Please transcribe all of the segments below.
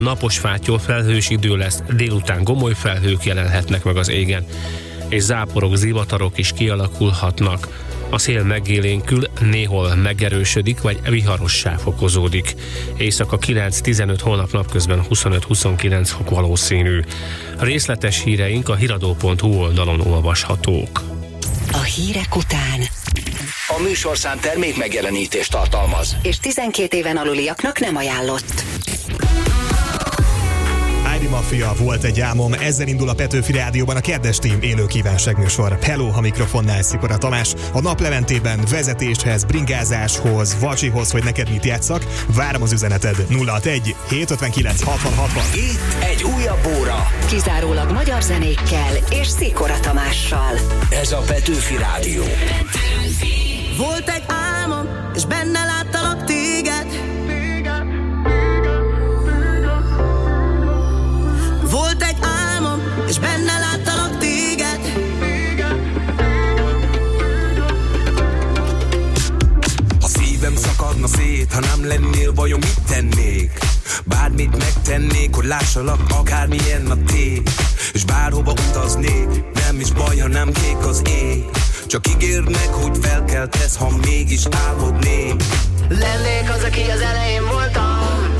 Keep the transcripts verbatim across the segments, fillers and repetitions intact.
Napos fátyol felhős idő lesz, délután gomoly felhők jelenhetnek meg az égen, és záporok, zivatarok is kialakulhatnak. A szél megélénkül, néhol megerősödik, vagy viharossá fokozódik. Éjszaka kilenc-tizenöt, holnap napközben huszonöt-huszonkilenc fok valószínű. A részletes híreink a hiradó pont hu oldalon olvashatók. A hírek után A műsorszám termék megjelenítést tartalmaz, és tizenkét éven aluliaknak nem ajánlott. I D Mafia volt egy álmom, ezzel indul a Petőfi Rádióban a Kedves Team élő kívánságműsor. Hello, a mikrofonnál Szikora Tamás. A naplementében vezetéshez, bringázáshoz, vacsihoz, hogy neked mit játszak, várom az üzeneted. nulla hatvanegy hétszázötvenkilenc hatvan hatvan. itt egy újabb óra. Kizárólag magyar zenékkel és Szikora Tamással. Ez a Petőfi Rádió. Volt egy álmom, és benne láttalak téged. Volt egy álmom, és benne láttalak téged. Ha szívem szakadna szét, ha nem lennél, vajon mit tennék? Bármit megtennék, hogy lássalak, akármilyen a tét. És bárhova utaznék, nem is baj, ha nem kék az ég. Csak ígérd meg, hogy felkeltesz, ha mégis álmodnék. Lennék az, aki az elején voltam.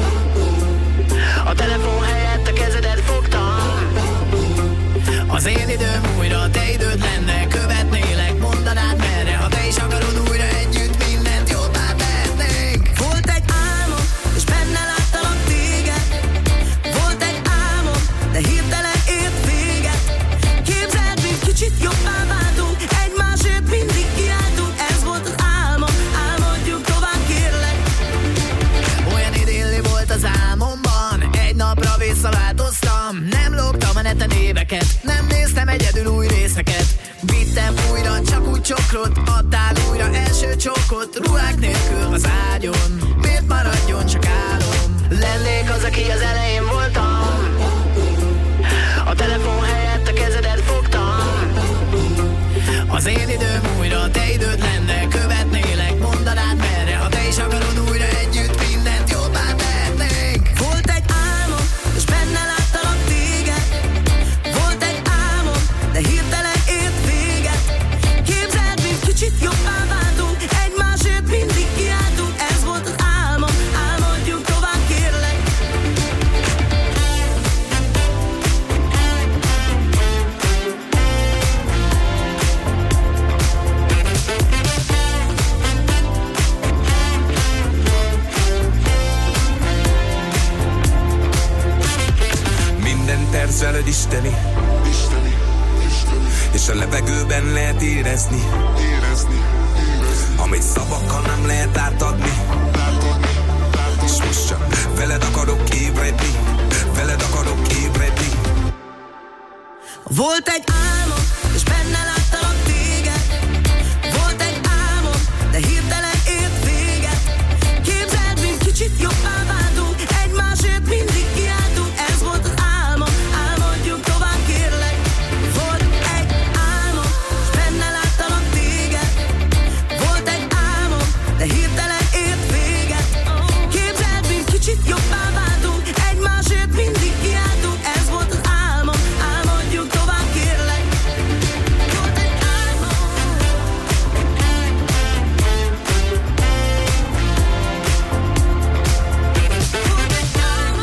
A telefon helyett a kezedet fogtam. Az én időm újra, te időd lenne. Követnélek, mondanád merre. Ha te is akarod újra együtt, mindent jobbá tehetnénk. Volt egy álmom, és benne láttalak téged. Volt egy álmom, de hirtelen ért véget. Képzeld, mint kicsit jobbá váltunk. Egymásért mindig kiáltunk. Ez volt az álmom, álmodjuk tovább, kérlek. Olyan idilli volt az álmomban, egy napra visszaváltoztam. Nem lógtam a neten éveket, nem néztem egyedül új részeket. Vittem újra, csak úgy csokrot, adtál újra első csókot. Ruhák nélkül az ágyon, miért maradjon csak álom? Lennék az, aki az elején voltam. A telefon helyett a kezedet fogtam. Az én időm újra, te időd lenne. Követnélek, mondanád merre. Ha te is akarod újra együtt, mindent jobbá tehetnénk. Volt egy álmom, és benne láttalak téged. Volt egy álmom, de hirtelen ért véget. Képzeld, mint kicsit jobbá váltunk. Egymásért mindig kiáltunk. Ez volt az álmom, álmodjuk tovább, kérlek. Minden terv veled isteni, Isteni, Isteni, és a levegőben lehet érezni, érezni, érezni, amit szavakkal nem lehet átadni. látodni, látodni. És most csak veled akarok ébredni, veled akarok ébredni. Volt egy álmom, és benne láttalak téged. Volt egy álmom, de hirtelen ért véget. Képzeld, mint kicsit jobbá váltunk. Egymásért mindig kiáltunk. Ez volt az álmom, álmodjuk tovább, kérlek. Volt egy álmom, és benne láttalak téged. Volt egy álmom, de hirtelen ért véget. Képzeld, mint kicsit jobbá váltunk. Egymásért mindig kiáltunk. Ez volt az álmom, álmodjuk tovább, kérlek. Volt egy álmom. Volt egy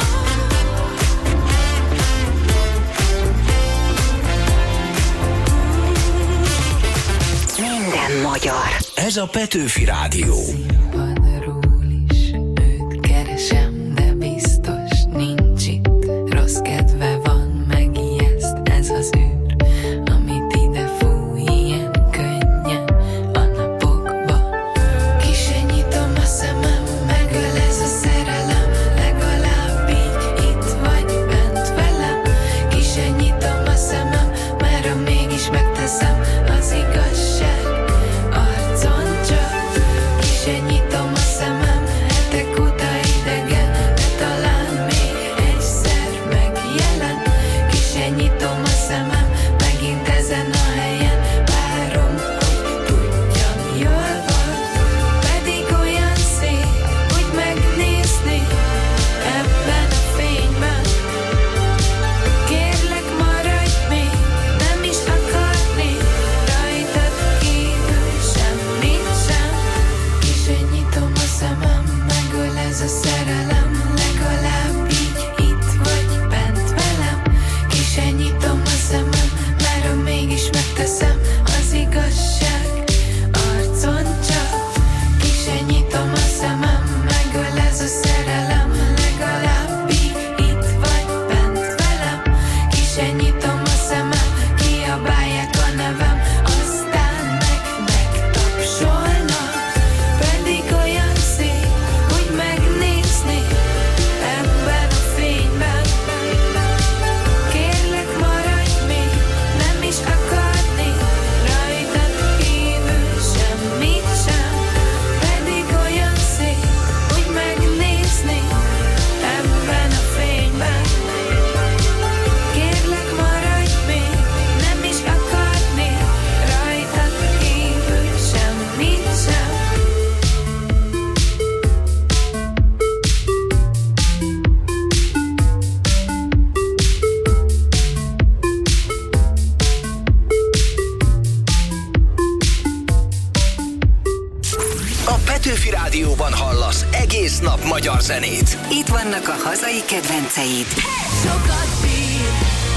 álmom. Minden magyar. Ez a Petőfi Rádió. Színpadról is őt keresem, de biztos nincs itt. Rossz kedve van, megijeszt ez az űr, amit ide fúj ilyen könnyen a napokban. Ki se nyitom a szemem, megöl ez a szerelem, legalább így itt vagy bent velem. Ki se nyitom a szemem, mert ha mégis megteszem, az igazság arcon csak. Ki se nyitom zenét. Itt vannak a hazai kedvenceid. Sokat bír,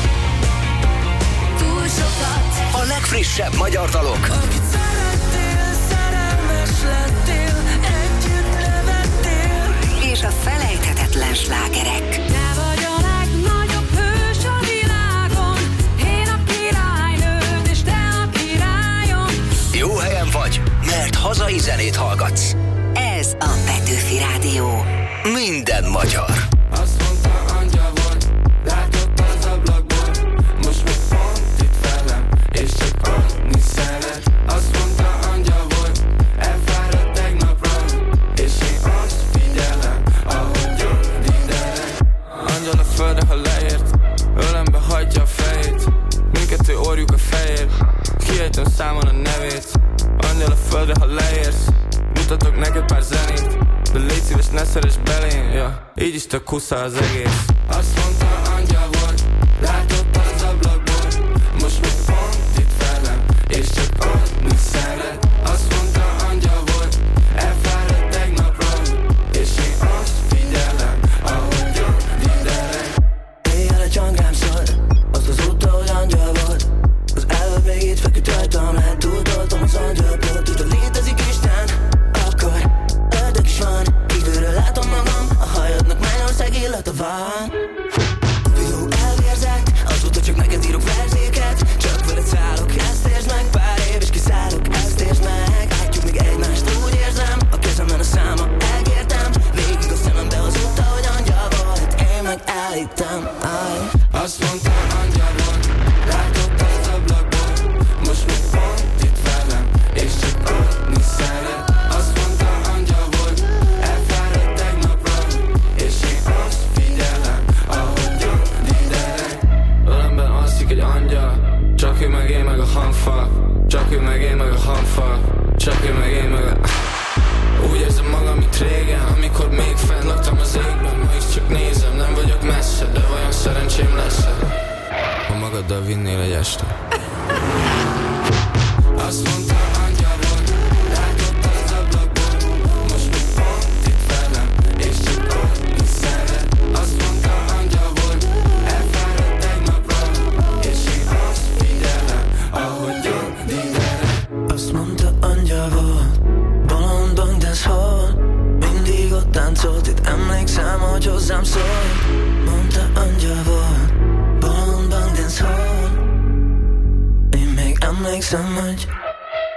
túl sokat. A legfrissebb magyar dalok. Akit szerettél, szerelmes lettél, együtt nevettél. És a felejthetetlen slágerek. Te vagy a legnagyobb hős a világon, én a királynőd, és te a királyom. Jó helyen vagy, mert hazai zenét hallgatsz. Ez a Petőfi Rádió. Minden magyar. Azt mondta, angyal volt, látott az ablakból. Most meg pont itt velem, és csak adni szeret. Azt mondta, angyal volt, elfáradt tegnapra, és én azt figyelem, ahogy jön liderek. Angyal a földre, ha leért, ölembe hagyja a fejét. Mindkettő orjuk a fehér, kiejtem számon a nevét. Angyal a földre, ha leérsz, mutatok neked pár zenét, de légy szíves, ne szeress belém, ja. Így is tök kusza az egész. Azt mondta, angyal volt, látott az ablakból. Most meg pont itt velem, és csak adni szeret. Azt mondta, angyal volt, elfáradt tegnapról, és én azt figyelem, ahogy jön liderek. Éjjel a csangám szól, azt az út, ahogy angyal volt. Az előbb még itt feküdt rajtam, hát túltoltam az angyalból. Tudod, létezik Isten, akkor ördög is van. Kívülről látom magam, a hajadnak Mennyország illata van. Videó elvérzett, azóta csak neked írok verzéket. Csak veled szállok, ezt értsd meg, pár év és kiszállok, ezt értsd meg. Látjuk még egymást, úgy érzem, a kezemben a száma, elkértem. Végig a szemembe az út, ahogy angyal volt, én meg elhittem. Azt mondta, angyal volt, látott az ablakból. Most meg pont itt velem, és csak adni szeret. Azt mondta, angyal volt, elfáradt tegnapról, és én azt figyelem, ahogy jön liderek. Ölemben alszik egy angyal, csak ő meg én meg a hangfal. Csak ő meg én meg a hangfal. Csak ő meg én meg a... Úgy érzem magam, mint régen, amikor még fenn laktam az égben. Ma is csak nézem, nem vagyok messze, de olyan szerencsém lesz-e, ha magaddal vinnél egy este. Azt mondta, angyal volt, látott az ablakból. Most meg pont itt velem, és csak adni szeret. Azt mondta, angyal volt, elfáradt tegnapról, és én azt figyelem, ahogy jön liderek. Azt mondta, angyal volt, bolondon dance hall. Mindig ott táncolt, itt emlékszem, hogy hozzám szól. Mondta, angyal volt, bolondon dance hall. Én még emlékszem, hogy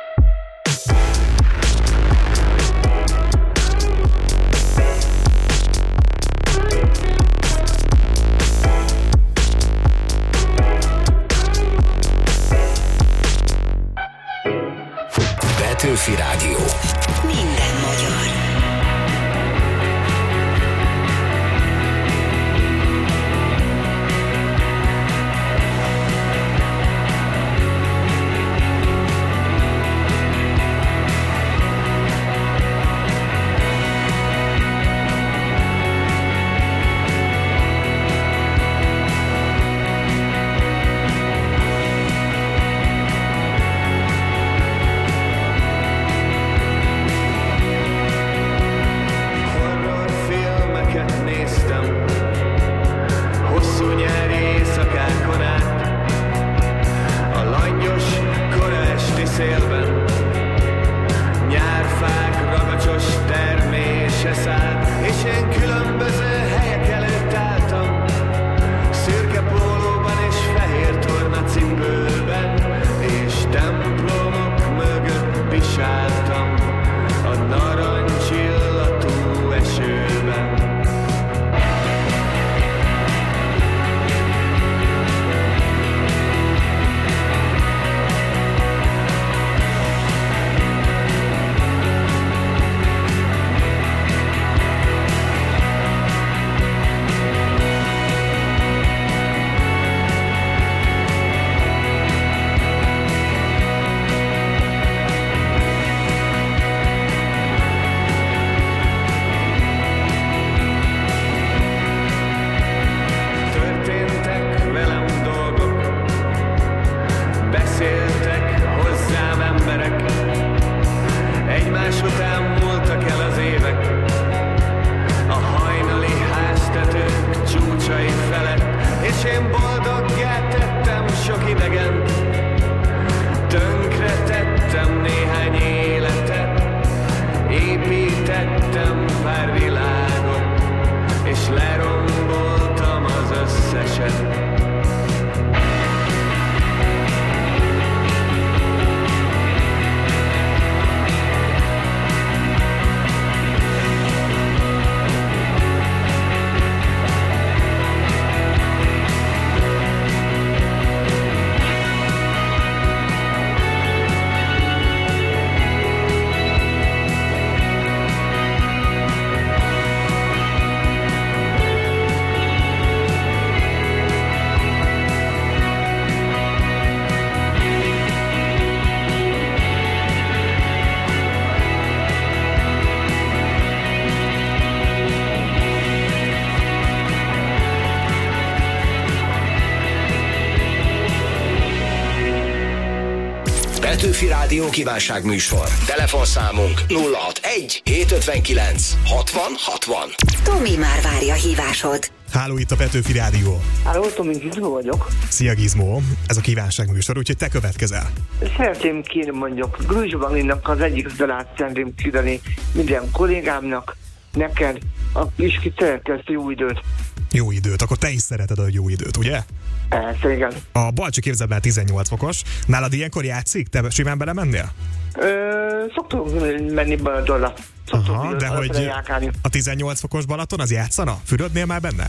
én boldoggá tettem sok idegent, tönkre tettem néhány életet, építettem pár világot, és leromboltam az összeset. Petőfi Rádió kívánságműsor. Telefonszámunk nulla hatvanegy hétszázötvenkilenc hatvan hatvan. Tomi már várja a hívásod. Háló, itt a Petőfi Rádió. Háló, Tomi, Gizmo vagyok. Szia, Gizmo. Ez a kívánságműsor, úgyhogy te következel. Szeretném kérni mondjuk Grúzsvaninak az egyik dalát szeretném küldeni minden kollégámnak, neked, és ki szeretnél jó időt. Jó időt, akkor te is szereted a jó időt, ugye? Persze, igen. A Balcsi képzeletben tizennyolc fokos. Nálad ilyenkor játszik? Te simán belemennél? Ö, szoktunk menni Baladonra. Aha, de hogy a tizennyolc fokos Balaton az játszana? Fürödnél már benne?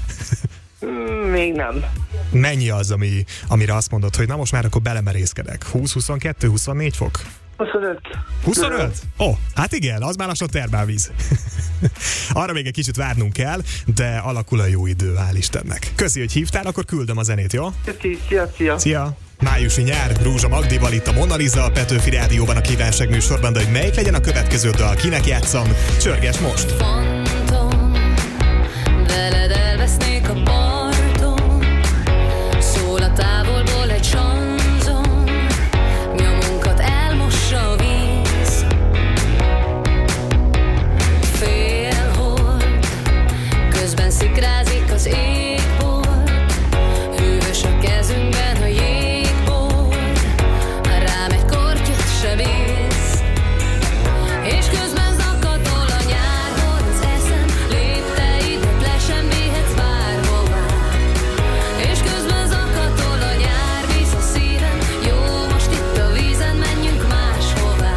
Még nem. Mennyi az, ami, amire azt mondod, hogy na most már akkor belemerészkedek? húsz, huszonkettő, huszonnégy fok? huszonöt. huszonöt? Ó, oh, hát igen, az már lassan termálvíz. Arra még egy kicsit várnunk kell, de alakul a jó idő, hál' Istennek. Köszi, hogy hívtál, akkor küldöm a zenét, jó? Köszi, szia, szia. Szia. Májusi nyár, Rózsa Magdival itt a Mona Lisa, a Petőfi Rádióban a kívánságműsorban, de hogy melyik legyen a következő dal, kinek játszam, csörges most. Fantom, veled elvesznék a parton, szól a távolból egy sanzon, nyomunkat elmossa a víz. Félhold, közben szikrázik az égbolt, hűvös a kezünkben a jégbor, rám egy kortyot se víz, és közben zakatol a nyárban az eszem, lépteidet le sem vihetsz bárhová, és közben zakatol a nyár, visz a szívem, jó, most itt a vízen, menjünk máshová.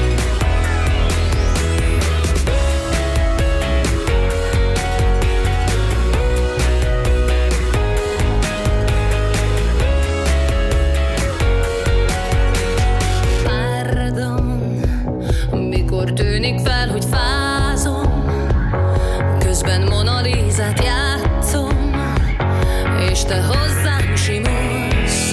Pardon, mikor tűnik fel, hogy fázom, közben Mona Lisát játszom, és te hozzám simulsz.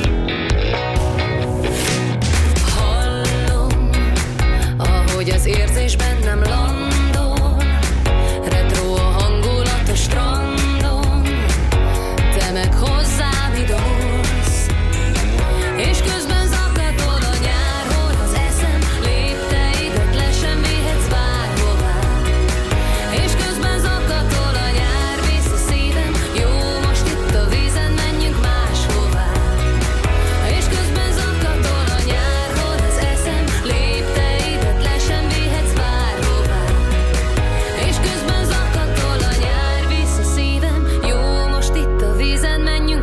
Hallom, ahogy az érzés bennem landol, retro a hangulat a strandon, te meg hozzám idolsz, és közben zakatol a nyár, hol az eszem, lépteidet le sem vihetsz bárhová, és közben zakatol a nyár, visz a szívem, jó, most itt a vízen, menjünk máshová, és közben zakatol a nyár, hol az eszem, lépteidet le sem vihetsz bárhová, és közben zakatol a nyár, visz a szívem, jó, most itt a vízen, menjünk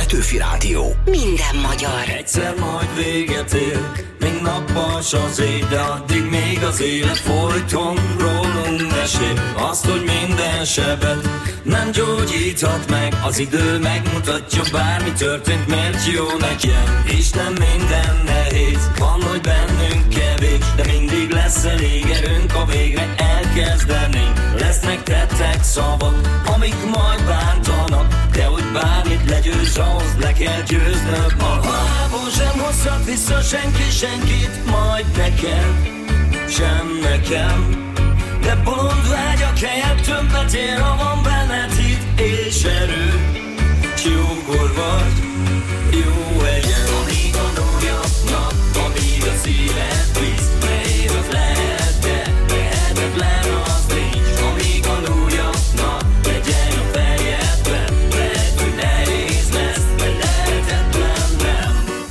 Petőfi Rádió. Minden magyar. Egyszer majd véget ér, még nappals az ég, de addig még az élet folyton rólunk mesél. Azt, hogy minden sebet nem gyógyíthat meg, az idő megmutatja, bármi történt, mert jó nekem. Isten minden nehéz, van, hogy bennünk kevés, de mindig lesz elég erőnk, a végre elkezdenénk. Lesznek tettek szavak, amik majd bántanak, de hogy bármit legyőz, ahhoz le kell győznöd magad. A halálból sem hozhat vissza senki senkit, majd nekem, sem nekem. De bolond vágyak helyett többet ér, ha van benned hit és erő. S jókor vagy, jó egyen. Amíg a napnak, amíg a szíved visz, nehéz az lehet, de lehetetlen az nincs. Amíg a napnak, legyen a fejedben, lehet, hogy nehéz lesz, de lehetetlen nem.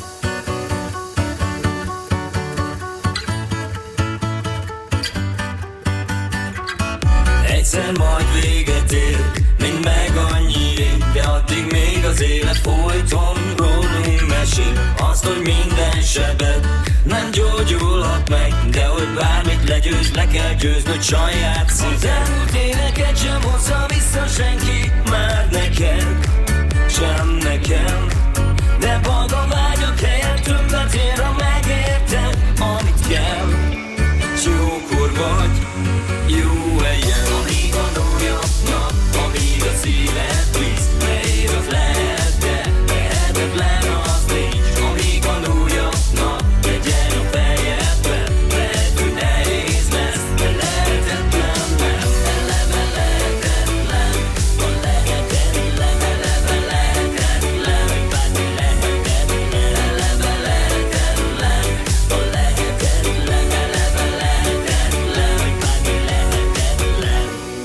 Egyszer majd véget ér, mint meg annyi ég, de addig még az élet folyton rólunk mesél. Azt, hogy minden sebed nem gyógyulhat meg, de hogy bármit legyőz, le kell győznöd saját szíved. Az elmúlt éveket sem hozza vissza senki, már neked, sem nekem. De boldog vágyak helyett többet ér, ha megérted, amit kell. S jókor vagy, jó helyen. Amíg a napnak, amíg a szíved visz, nehéz az lehet, de lehetetlen az nincs. Amíg a napnak, legyen a fejedben, lehet, hogy nehéz lesz, de lehetetlen nem. Eleve lehetetlen, a lehetetlen, eleve lehetetlen, bármi lehetetlen, eleve lehetetlen, a lehetetlen, eleve lehetetlen, bármi lehetetlen.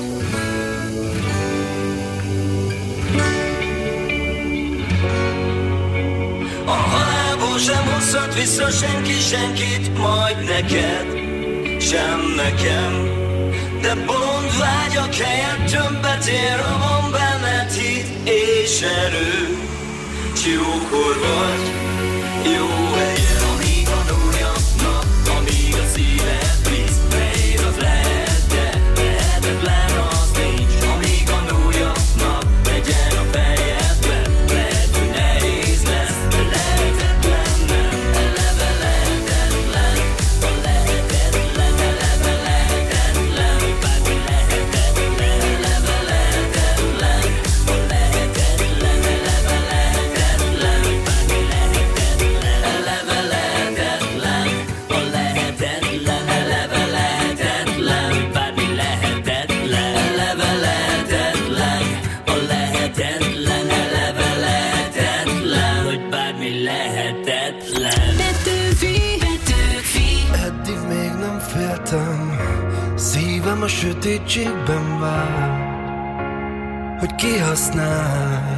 A halálból sem hozhat vissza senki senkit, majd neked, sem nekem. De bolond vágyak helyett többet ér, ha van benned hit és erő. S jókor vagy, jó helyen. Amíg a napnak, amíg a szíved visz, nehéz az lehet, de lehetetlen az nincs. Amíg a napnak, legyen a fejedben, lehet, hogy nehéz lesz, de lehetetlen nem. Eleve lehetetlen, a lehetetlen, eleve lehetetlen, bármi lehetetlen, eleve lehetetlen, a lehetetlen, eleve lehetetlen, bármi lehetetlen, eleve lehetetlen, a lehetetlen, eleve lehetetlen, bármi lehetetlen, eleve lehetetlen, a lehetetlen, eleve lehetetlen, hogy bármi lehetetlen. Petőfi, Petőfi. Eddig még nem féltem, szívem a sötétségben vár, hogy kihasználj.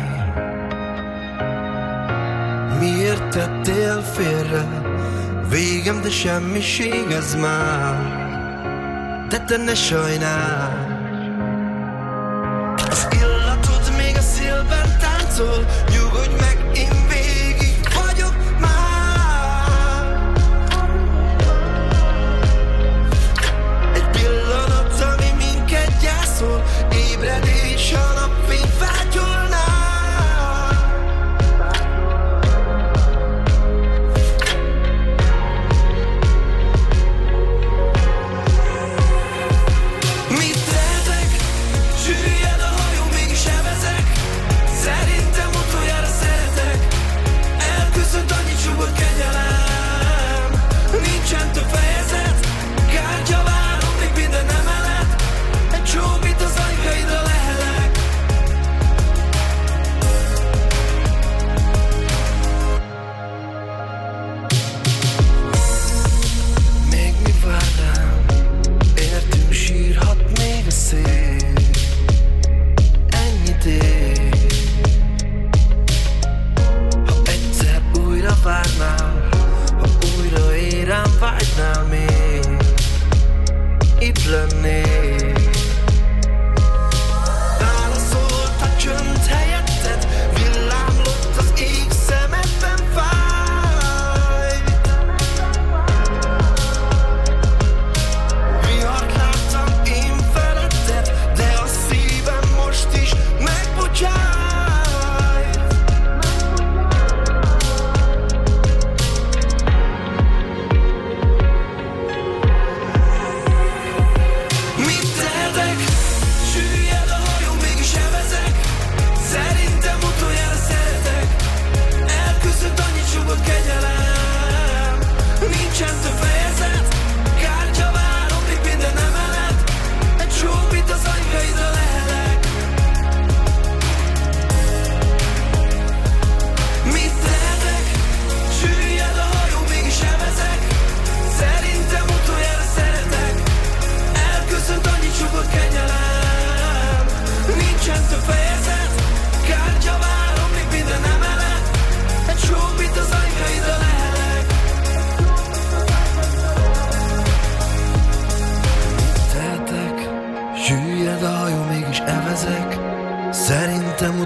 Miért tettél félre? Végem, de semmiség ez már. De te ne sajnálj. Az illatod még a szélben táncol, nyugodj meg, én végig vagyok már. Egy pillanat, ami minket gyászol, ébredés, a napfény vágyolná. Mit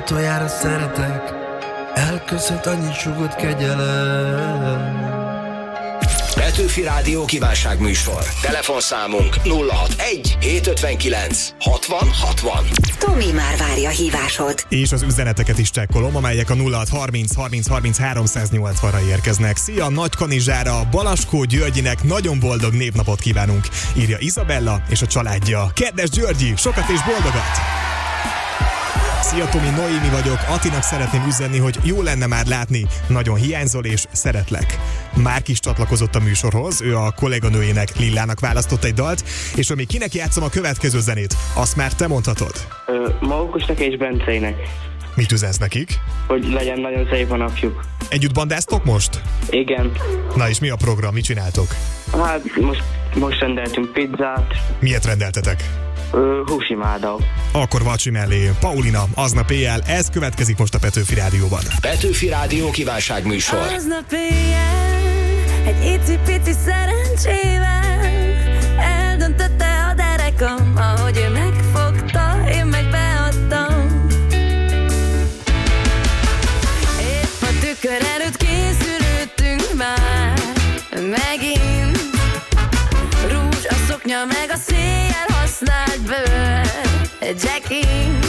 utoljára szeretek, elköszönt annyi sugott kegyelem. Petőfi Rádió kívánságműsor. Telefonszámunk nulla hatvanegy hétszázötvenkilenc hatvan hatvan. Tomi már várja hívásod. És az üzeneteket is csekkolom, amelyek a nulla hatszázharminc harminc harminc háromszáznyolcvanra érkeznek. Szia, Nagykanizsára, Balaskó Györgyinek nagyon boldog névnapot kívánunk, írja Izabella és a családja. Kedves Györgyi, sokat és boldogat! Szia Tomi, Noémi vagyok, Atinak szeretném üzenni, hogy jó lenne már látni, nagyon hiányzol és szeretlek. Márk is csatlakozott a műsorhoz, ő a kolléganőjének, Lillának választott egy dalt, és ami kinek játszom a következő zenét, azt már te mondhatod. Markusnak és Bencének. Mit üzensz nekik? Hogy legyen nagyon szép a napjuk. Együtt bandáztok most? Igen. Na és mi a program, mit csináltok? Hát most, most rendeltünk pizzát. Miért rendeltetek? Húsimádal. Akkor vacsi mellé. Paulina, aznap éjjel, ez következik most a Petőfi Rádióban. Petőfi Rádió kívánságműsor. Aznap éjjel, egy icipici szerencsével eldöntötte a derekam, ahogy ő megfogta, én meg beadtam. Épp a tükör előtt készülődtünk már megint. Rúzs, a szoknya meg a széjjel használt bőr, Jacking.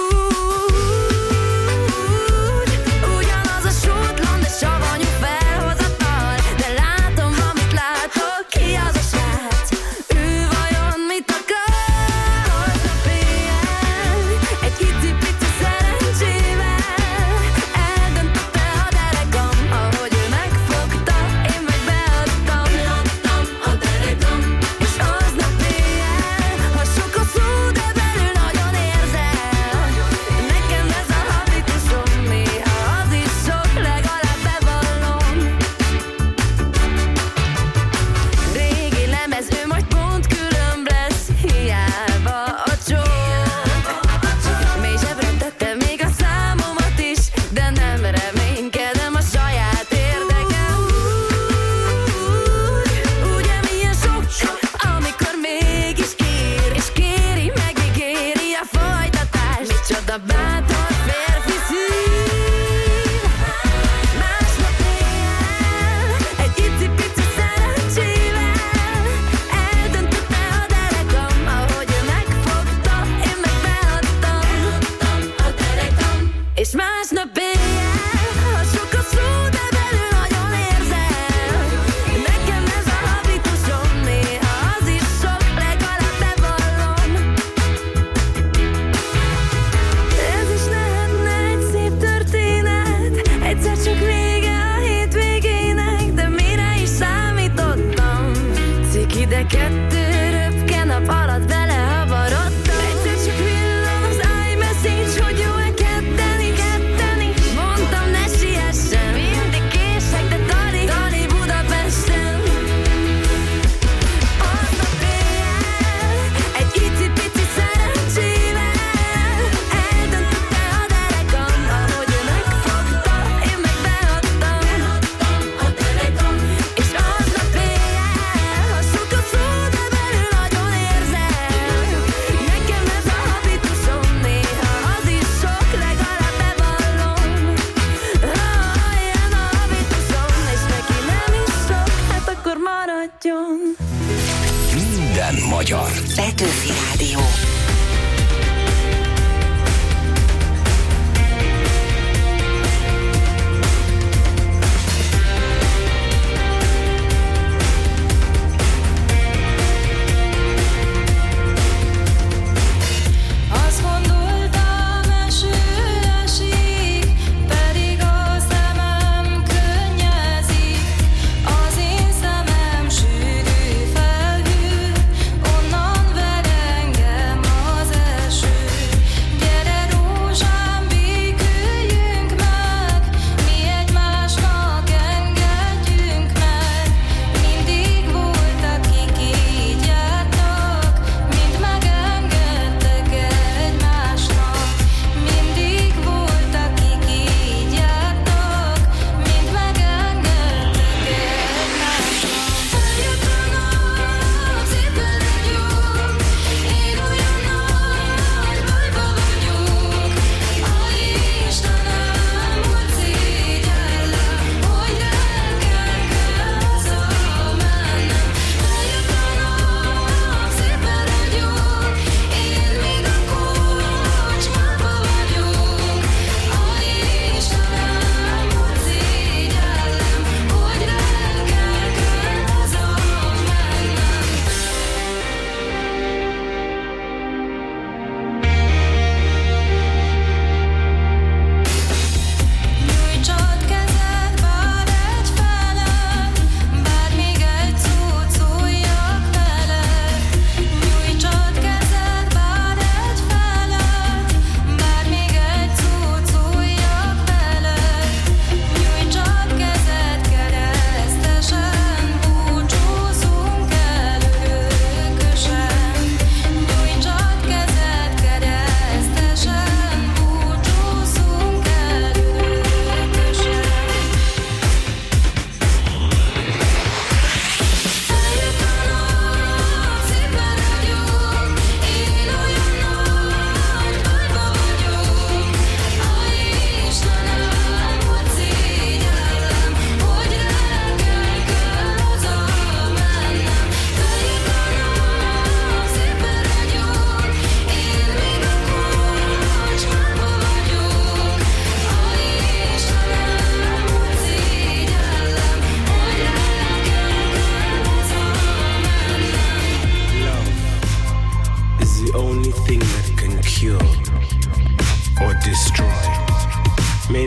Úgy, ugyanaz a sútlan, de savanyú felhozatal, de látom, amit látok, ki az a srác? Ő vajon mit akar? Aznap éjjel, egy icipici szerencsével eldöntötte a derekam, ahogy ő megfogta, én meg beadtam. Adtam a derekam, és aznap éjjel, ha sok a szó, de belül nagyon érzel. Nekem ez a habitusom, néha az is sok, legalább bevallom. Régi lemez, ő majd pont különb lesz, hiába a csók. Mély zsebre tettem még a számomat is, de nem reménykedem a saját érdekem. Úgy, ugye milyen sok, amikor mégis ír, és kéri, megígéri a folytatást. Micsoda bátor férfi szív. Másnap éjjel, egy icipici szerencsével eldöntötte a derekam, ahogy ő megfogta, én meg beadtam. Beadtam a derekam, és másnap éjjel, ha sok a szó, de belül nagyon érzel. Nekem ez a habitusom, néha az is sok, legalább bevallom. Ez is lehetne egy szép történet, egyszer csak vége a hétvégének, de mire is számítottam? Ciki, de kettő röpke nap alatt belehavarodtam. Egyszer csak villan az iMessage, hogy jó-e ketten is, ketten is. Mondtam, ne siessen, mindig kések, de Dani, Dani Budapesten. Aznap éjjel, egy icipici szerencsével eldöntötte a derekam, ahogy ő megfogta, én meg beadtam. Beadtam a derekam, és aznap éjjel, ha sok a szó, de belül nagyon érzel. Nekem ez a habitusom, néha az is sok, legalább bevallom. Ah, ilyen a habitusom, és neki nem is sok, hát akkor maradjon. Minden magyar. Petőfi Rádió. Azt gondoltam, eső esik, pedig a szemem könnyezik. Az én szemem sűrű felhő, onnan vereng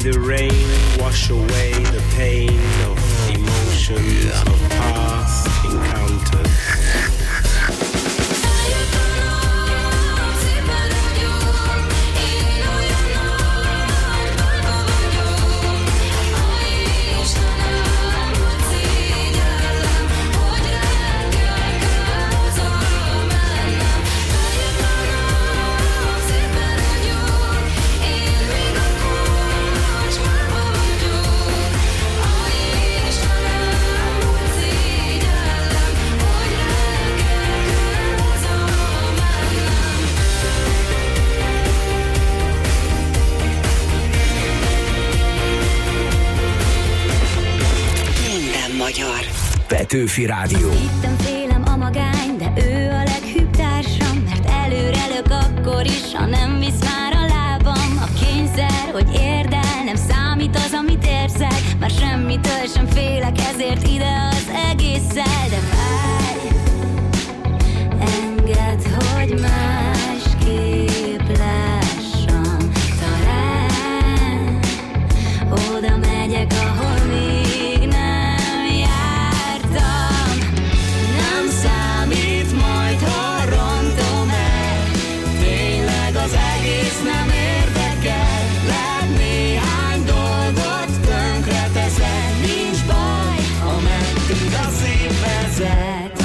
the rain wash away the pain of emotions of past encounters. Petőfi Rádió. Hittem félem a magány, de ő a leghűbb társam, mert előre lök akkor is, ha nem visz már a lábam. A kényszer, hogy érd el, nem számít az, amit érzek, már semmitől sem félek, ezért ide az egésszel. De várj, engedd, hogy másképp lássam. Talán oda megyek, ahol még nem. Az egész nem érdekel, lehet néhány dolgot tönkre teszek. Nincs baj, ameddig a szív vezet.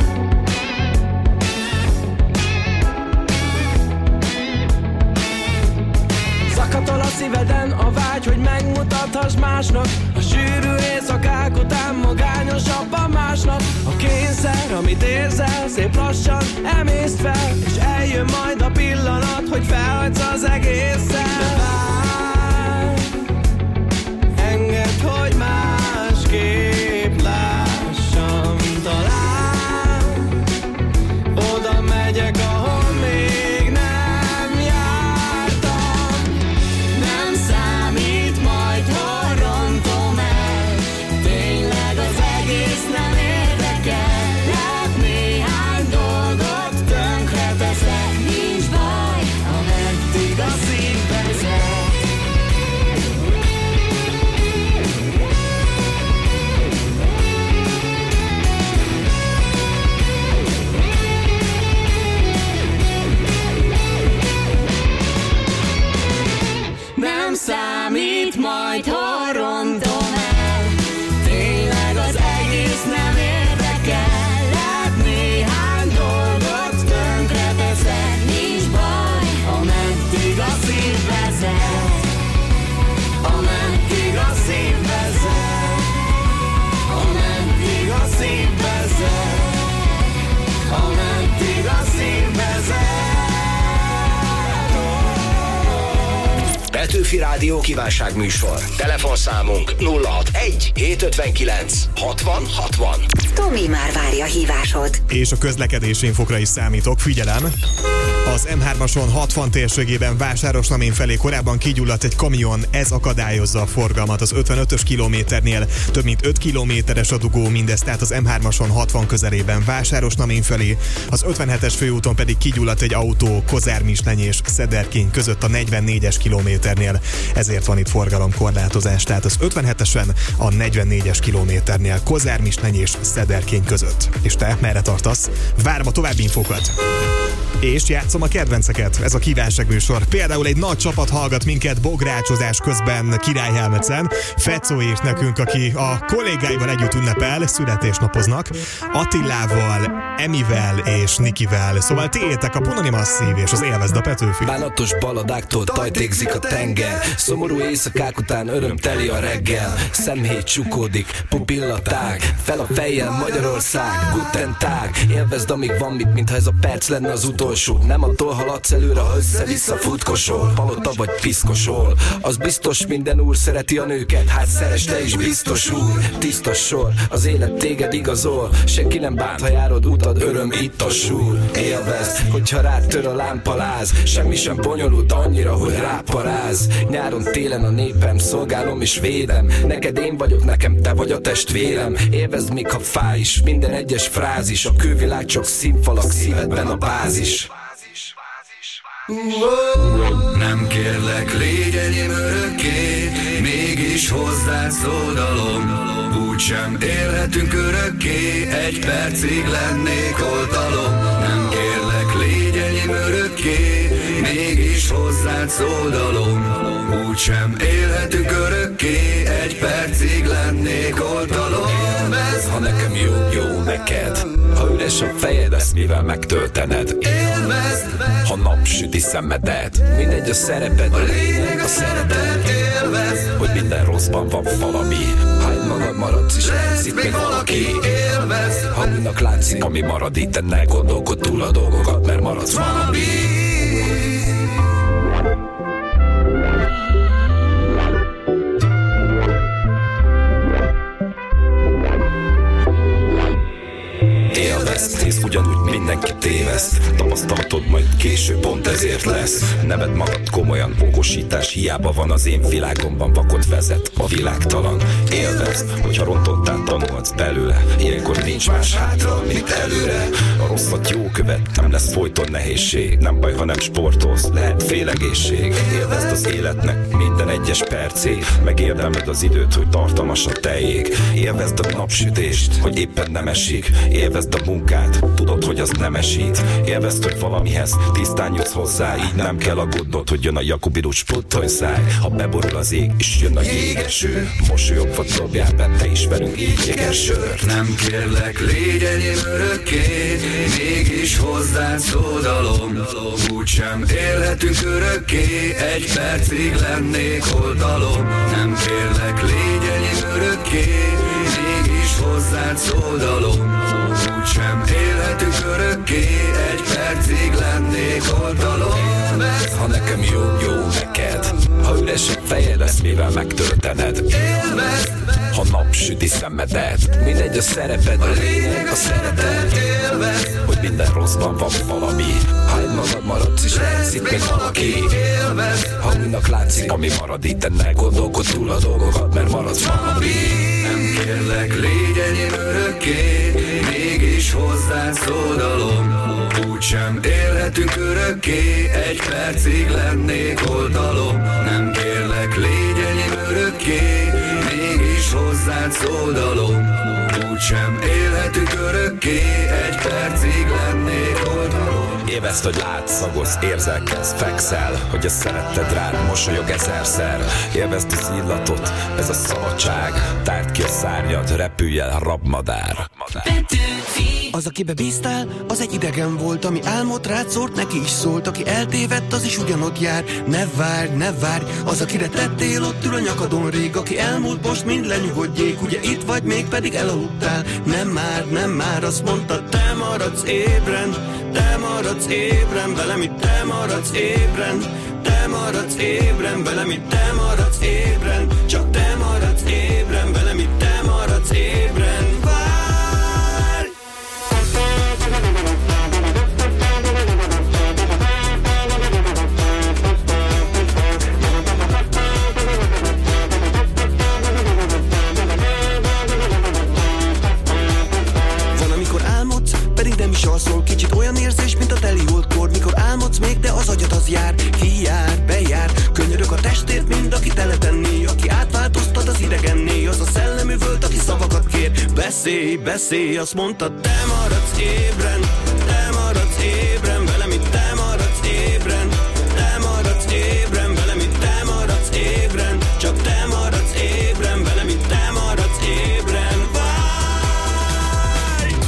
Zakatol a szíveden a vágy, hogy megmutathass másnak. A sűrű éjszakák után magányosabb a másnap. A kényszer, amit érzel, szép lassan emészt fel, és eljön majd a pillanat, hogy felhagysz az egészen. Várj, engedd, hogy másképp lássam. Talán oda megyek, ahol még nem jártam. Nem számít majd, ha rontom el, tényleg az egész nem érdekel. Lehet néhány dolgot tönkre teszek. Nincs baj, ameddig a szív vezet. Nem számít majd, ha rontom el, tényleg az egész nem érdekel. Lehet néhány dolgot tönkre teszek. Nincs baj, ameddig a szív vezet. Ameddig a szív vezet. Ameddig a szív vezet. Ameddig a szív vezet. Petőfi Rádió kívánságműsor. Telefonszámunk nulla hatvanegy hétszázötvenkilenc hatvan hatvan. Tomi már várja a hívásod. És a közlekedési infokra is számítok, figyelem! Az em hármason hatvan térségében Vásárosnamén felé korábban kigyulladt egy kamion, ez akadályozza a forgalmat az ötvenötös kilométernél. Több mint öt kilométeres a dugó, mindez tehát az em hármason hatvan közelében Vásárosnamén felé. Az ötvenhetes főúton pedig kigyulladt egy autó Kozár-Mislenyés és Szederkény között a negyvennégyes kilométernél. Ezért van itt forgalomkorlátozás, tehát az ötvenhetesen a negyvennégyes kilométernél Kozár-Mislenyés és Szederkény között. És te merre tartasz? Várom a további infókat. És játszom a kedvenceket. Ez a kívánságműsor. Például egy nagy csapat hallgat minket bográcsozás közben Királyhelmecen. Fecó írt nekünk, aki a kollégáival együtt ünnepel, születésnapoznak. Attilával, Emivel és Nikivel. Szóval tiétek a Punani Masszív és az Élvezd a Petőfi. Bánatos baladáktól tajtékzik a tenger, szomorú éjszakák után örömteli a reggel. Szemhéj csukódik, pupillatág, fel a fejjel Magyarország, guten tag. Élvezd, amíg van mit, mintha ez a perc lenne az utolsó. Nem attól haladsz előre, ha össze-vissza futkosol. Palota vagy piszkosol, az biztos minden úr szereti a nőket. Hát szeress te is biztos úr. Tisztas sor, az élet téged igazol. Senki nem bánt, ha járod utad, öröm itt a súr. Élvezd, hogyha rád tör a lámpaláz, semmi sem bonyolult annyira, hogy ráparáz. Nyáron, télen a népem, szolgálom és védem. Neked én vagyok, nekem te vagy a testvérem. Élvezd, még ha fáj is, minden egyes frázis. A külvilág csak színfalak, szívedben a bázis. Nem kérlek, légy enyém örökké, mégis hozzád szódalom. Úgysem élhetünk örökké, egy percig lennék oltalom. Nem kérlek, légy enyém örökké, mégis hozzád szódalom. Úgysem élhetünk örökké, egy percig lennék oltalom. Élvezd, ha nekem jó, jó neked. Ha üres a fejed, ezt mivel megtöltened. Élvezd, ha napsüti szemedet. Mindegy a szereped, a lényeg a szeretet. Élvezd, hogy minden rosszban van valami. Hány magad maradsz és lesz itt még valaki. Élvezd, ha mindnak látszik, ami marad itt, ne gondolkod túl a dolgokat, mert maradsz valami. Élvezd, hisz ugyanúgy mindenki téveszt. Tapasztalatod majd később pont ezért lesz. Neved magad komolyan, okosítás hiába van. Az én világomban vakot vezet a világtalan. Élvezd, hogyha rontottán tanulhatsz belőle. Ilyenkor nincs más hátra, mint előre. A rosszat jó követ, nem lesz folyton nehézség. Nem baj, ha nem sportolsz, lehet félegészség. Élvezd az életnek minden egyes percét. Megérdemled az időt, hogy tartalmas a tejék. Élvezd a napsütést, hogy éppen nem esik. Élvezd a munkát, tudod, hogy az nem esít. Élvezd, hogy valamihez tisztán jutsz hozzá. Így nem kell aggódnod, hogy jön a Jakubirus, puttony száj. Ha beborul az ég, és jön a jégeső, mosolyogva dobjál be, te is velünk így jégersört. Nem kérlek, légy enyém örökké, mégis hozzád szódalom. Úgysem élhetünk örökké, egy percig lennék oltalom. Nem kérlek, légy enyém örökké, mégis hozzád szódalom. Úgysem élhetünk örökké, egy percig lennék oltalom. Ha nekem jó, jó neked. Ha üres a fejed, ezt mivel megtöltened. Élvezd, ha napsüti szemedet. Mindegy a szereped, a lényeg a szeretet. Élvezd, hogy minden rosszban van valami. Hány magad maradsz és lesz itt még valaki. Élvezd, ha mindnak látszik, ami marad itt, ne gondolkod túl a dolgokat, mert maradsz valami. Nem kérlek, légy enyém örökké, mégis hozzád szódalom. Úgysem élhetünk örökké, egy percig lennék oltalom. Nem kérlek, légy enyém örökké, mégis hozzád szódalom. Úgysem élhetünk örökké, egy percig lennék oltalom. Élvezd, hogy látsz, szagolsz, érzelkedsz, fekszel, hogy a szeretted rád mosolyog ezerszer. Élvezd az illatot, ez a szabadság. Tárd ki a szárnyad, repülj el, rabmadár. Az, akibe bíztál, az egy idegen volt, ami álmot rád szórt, neki is szólt. Aki eltévedt, az is ugyanott jár. Ne várj, ne várj, az, akire tettél, ott ül a nyakadon rég. Aki elmúlt, most mind lenyugodjék. Ugye itt vagy, még pedig elaludtál. Nem már, nem már, azt mondta, te maradsz ébren. Te maradsz ébren, velem itt te maradsz ébren. Te maradsz ébren, velem itt te maradsz ébren. Csak te maradsz ébren, velem itt te maradsz ébren. Várj! Van, amikor álmodsz, pedig nem is alszol. Kicsit olyan érzés, mint a teli holdkor. Mikor álmodsz még, de az agyad az jár. Kijár, bejár, könyörög a testért, mind aki teletenné. Aki átváltoztat az idegenné. Az a szellemüvölt, aki szavakat kér. Beszélj, beszélj, azt mondta, te maradsz ébren. Te maradsz ébren, velem itt te maradsz ébren. Te maradsz ébren, velem itt te maradsz ébren. Csak te maradsz ébren, velem itt te maradsz ébren. Várj!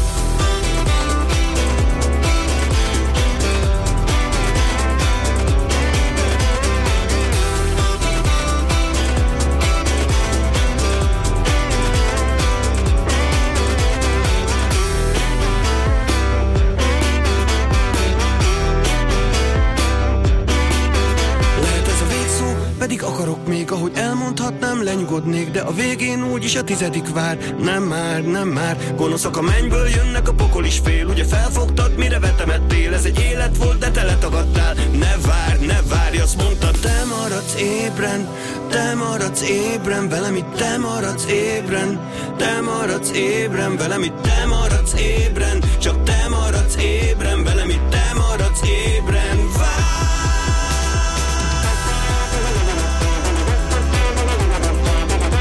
Pedig akarok még, ahogy elmondhatnám, lenyugodnék, de a végén úgyis a tizedik vár. Nem már, nem már, gonoszak a mennyből jönnek, a pokol is fél. Ugye felfogtad, mire vetemettél? Ez egy élet volt, de te letagadtál. Ne várj, ne várj, azt mondta, te maradsz ébren. Te maradsz ébren, velem itt te maradsz ébren. Te maradsz ébren, velem itt te maradsz ébren. Csak te maradsz ébren, velem itt te maradsz ébren. Várj!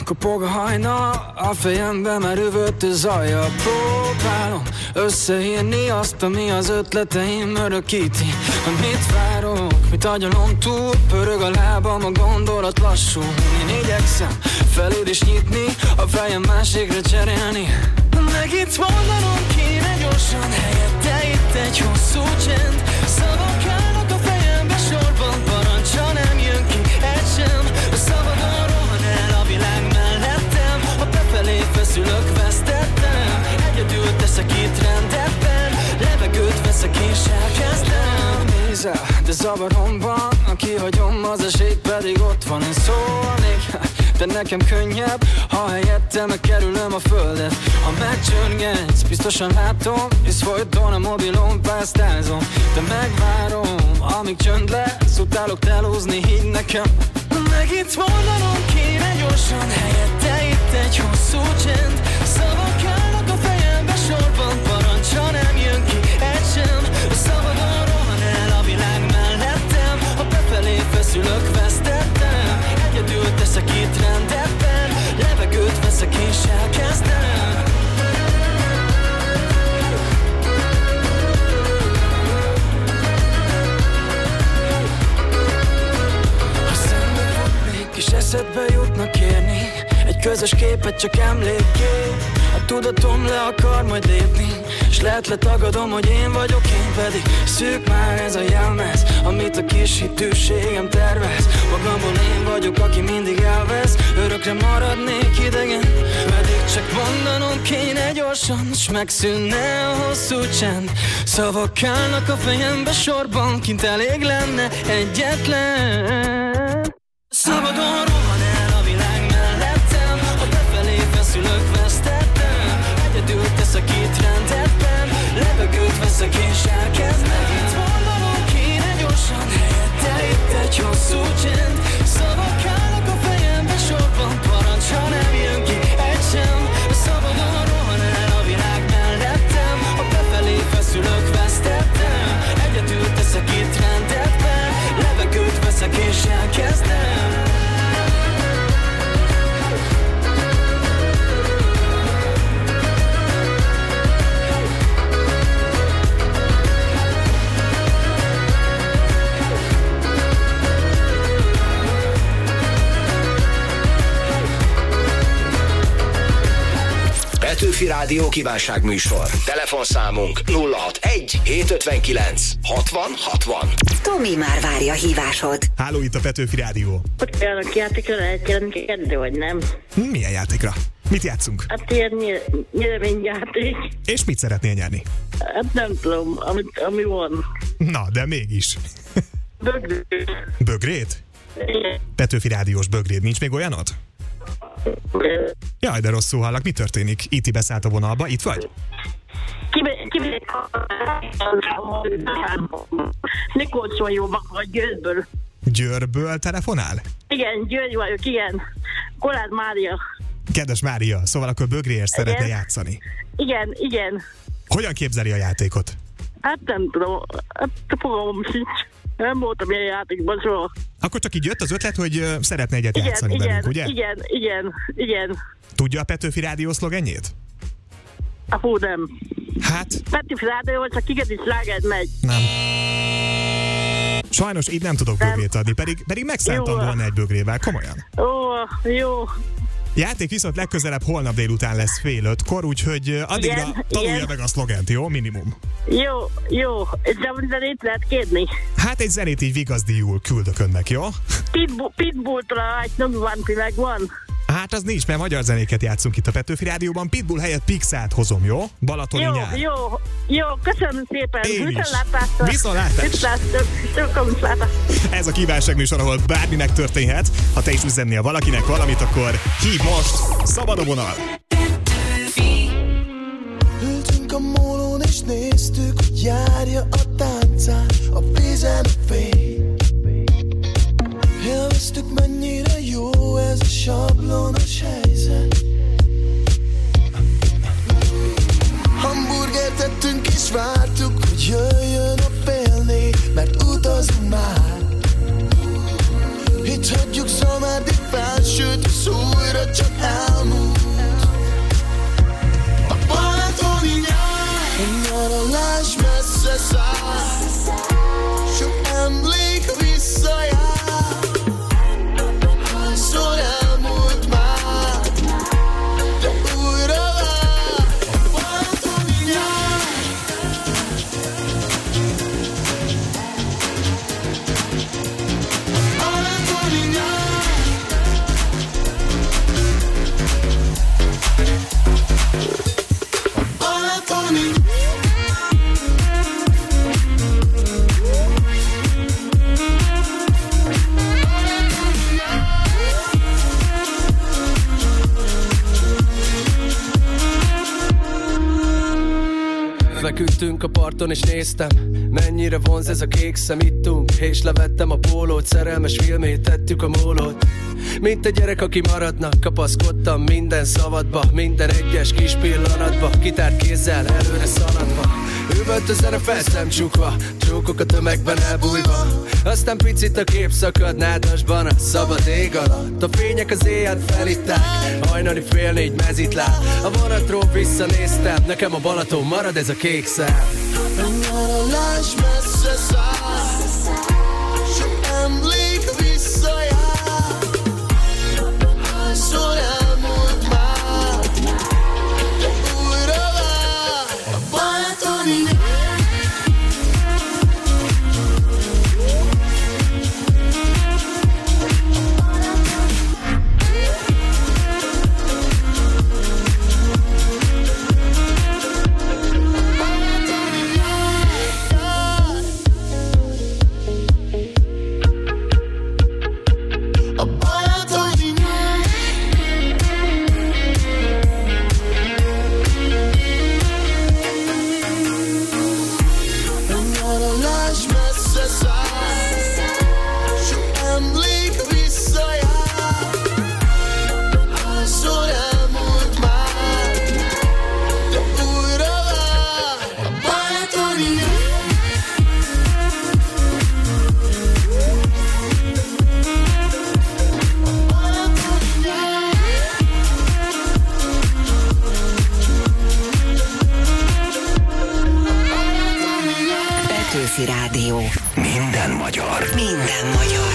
Kopog a hajnal, a fejembe már üvöltő zaja. Próbálom összeírni azt, ami az ötleteim örökíti. Amit várok, mit agyalom túl, pörög a lábam, a gondolat lassú. Én igyekszem feléd is nyitni, a fejem másikra cserélni. Megint mondanom kéne gyorsan, helyette itt egy hosszú csend. Szavak állnak a fejembe sorban, parancsa nem jön ki egy sem. Szabadon rohan el a világ mellettem, ha befelé feszülök, vesztettem. Egyedül teszek itt rendetben, levegőt veszek és elkezdem. Nézel, de zavaromban, ha kihagyom, az esély pedig ott van. Én szólnék, de nekem könnyebb, ha helyette megkerülöm a földet. Ha megcsörgetsz, biztosan látom, hisz folyton a mobilon pásztázom. De megvárom, amíg csönd lesz, utálok telózni, higgy nekem. Megint mondanom kéne gyorsan, helyette itt egy hosszú csend. Szavak állnak a fejembe sorban, parancsa nem jön ki egy sem. Szabadon rohan el a világ mellettem, ha befelé feszülök, vesztettem. Egyedül teszek itt rendetben, levegőt veszek és elkezdem. Ha szembe fognék és eszedbe jutnak kérni egy közös képet csak emlékké. A tudatom le akar majd lépni, s lehet letagadom, hogy én vagyok, én pedig szűk már ez a jelmez, amit a kis hitűségem tervez. Magamból én vagyok, aki mindig elvesz, örökre maradnék idegen, pedig csak mondanom kéne gyorsan, s megszűnne a hosszú csend. Szavak állnak a fejembe sorban, kint elég lenne egyetlen. Szabadon rohan el a világ mellettem, ha befelé feszülök, vesztettem. Egyedül teszek itt rendetben, levegőt veszek és elkezdem. Itt mondanom kéne gyorsan, helyette itt egy hosszú csend. Szavak állnak a fejembe sorban, parancsa nem jön ki egy sem. Szabadon rohan el a világ mellettem, ha befelé feszülök, vesztettem. Egyedül teszek itt rendetben, levegőt veszek és elkezdem. Petőfi Rádió kívánságműsor. Telefonszámunk nulla hatvanegy hétszázötvenkilenc hatvan hatvan. Tomi már várja hívásod. Háló, itt a Petőfi Rádió. Hogy kérlek, játékra lehet kérni kedve, vagy nem? Milyen játékra? Mit játszunk? Hát ilyen nyereményjáték. És mit szeretnél nyerni? Hát nem tudom, amit, ami van. Na, de mégis. Bögrét. Bögrét? Igen. Petőfi Rádiós bögréd, nincs még olyanod? Jaj, de rosszul hallak, mi történik? Iti beszállt a vonalba, itt vagy? Kibe... Nikolc vagyok, vagy Győrből. Győrből telefonál? Igen, Győr vagyok, igen. Kolád Mária. Kedves Mária, szóval akkor bögréért szeretne játszani. Igen, igen. Hogyan képzeli a játékot? Hát nem tudom, hát fogalmam sincs. Nem voltam ilyen játékban soha. Akkor csak így jött az ötlet, hogy uh, szeretne egyet igen, játszani igen, velünk, ugye? Igen, igen, igen. Tudja a Petőfi Rádió szlogenjét? A fú, nem. Hát? Petőfi Rádió, csak kiket is láged megy. Nem. Sajnos így nem tudok nem. bögrét adni, pedig, pedig megszálltam jó. volna egy bögrével, komolyan. Ó, jó. Játék viszont legközelebb holnap délután lesz fél ötkor, úgyhogy addigra igen, tanulja igen. meg a szlogent, jó? Minimum. Jó, jó. Egy zenét lehet kérni? Hát egy zenét így vigazdíjul küldök önnek, jó? Pitbull, Pitbull-tra egy nem van, megvan. Hát az nincs, mert magyar zenéket játszunk itt a Petőfi Rádióban. Pitbull helyett Pixát hozom, jó? Balatoni jó, nyár. Jó, jó, köszönöm szépen. Én Viszontlátásra. Viszontlátás. Viszontlátás. Ez a kívánságműsor, ahol bármi megtörténhet. Ha te is üzennél valakinek valamit, akkor hív most. Szabad a vonal. Ültünk a mólón és néztük, hogy járja a táncát a vízen a fény. Élveztük, mennyire jó ez a sablonos helyzet. Hamburgert tettünk és vártuk, hogy jöjjön a fél négy, mert utazunk már. Itt hagyjuk Szamárdi felsőt, és újra csak Ültünk a parton és néztem, mennyire vonz ez a kék szem. Ittunk és levettem a pólót, szerelmes filmét tettük a mólót. Mint egy gyerek, aki maradna, kapaszkodtam minden szavadba, minden egyes kis pillanatba, kitárt kézzel előre szaladva. Üvölt a zene felszem csukva, csókok a tömegben elbújva. Aztán picit a kép szakad nádasban a szabad ég alatt. A fények az éjjel felitták, hajnali fél négy mezitláb. A vonatról visszanéztem, nekem a Balaton marad ez a kék szám. A nyaralás messze száll, sok emlék visszajár. Hányszor elmúlt már, de újra vár a Balatoni. Rádió. Minden magyar. Minden magyar.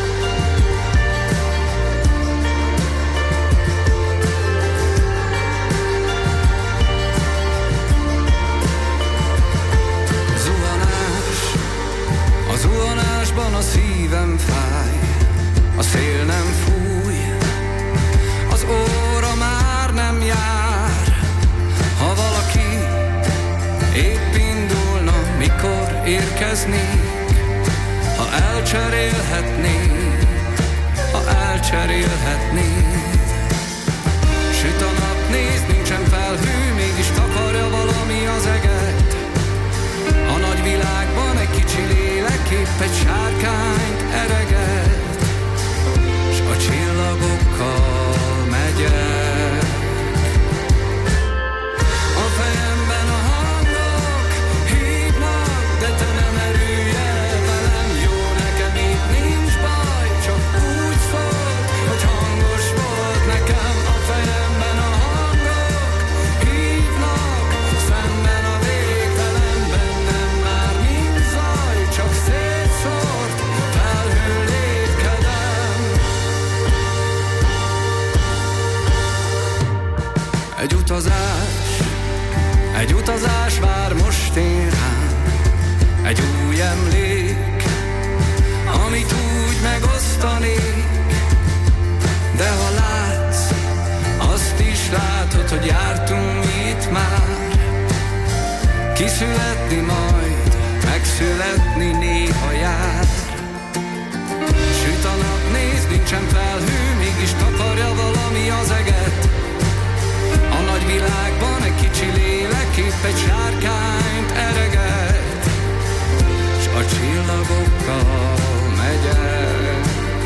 Zuhanás, a zuhanásban a szívem fáj, a szél nem fúj, az óra már nem jár. Ha valaki épp indulna, mikor érkeznék, ha elcserélhetnék, ha elcserélhetnék. Süt a nap, nézd, nincsen felhő, mégis takarja valami az eget. A nagy világban egy kicsi lélek épp egy sárkányt ereget, s a csillagokkal megyek. A fejemben a hangok hívnak, de te nem erülj el velem. Jó, nekem itt nincs baj, csak úgy szólt, hogy hangos volt nekem. A fejemben a hangok hívnak, szemben a végtelenben nem már nincs zaj, csak szétszórt felhő lépkedem. Egy utazás, egy utazás vár most én rám, egy új emlék, amit úgy megosztanék. De ha látsz, azt is látod, hogy jártunk mi itt már. Kiszületni majd, megszületni néha jár. Süt a nap, nézd, nincsen felhő, mégis takarja valami az eget. A nagy világban egy kicsi lélek épp egy sárkányt ereget, s a csillagokkal megyek.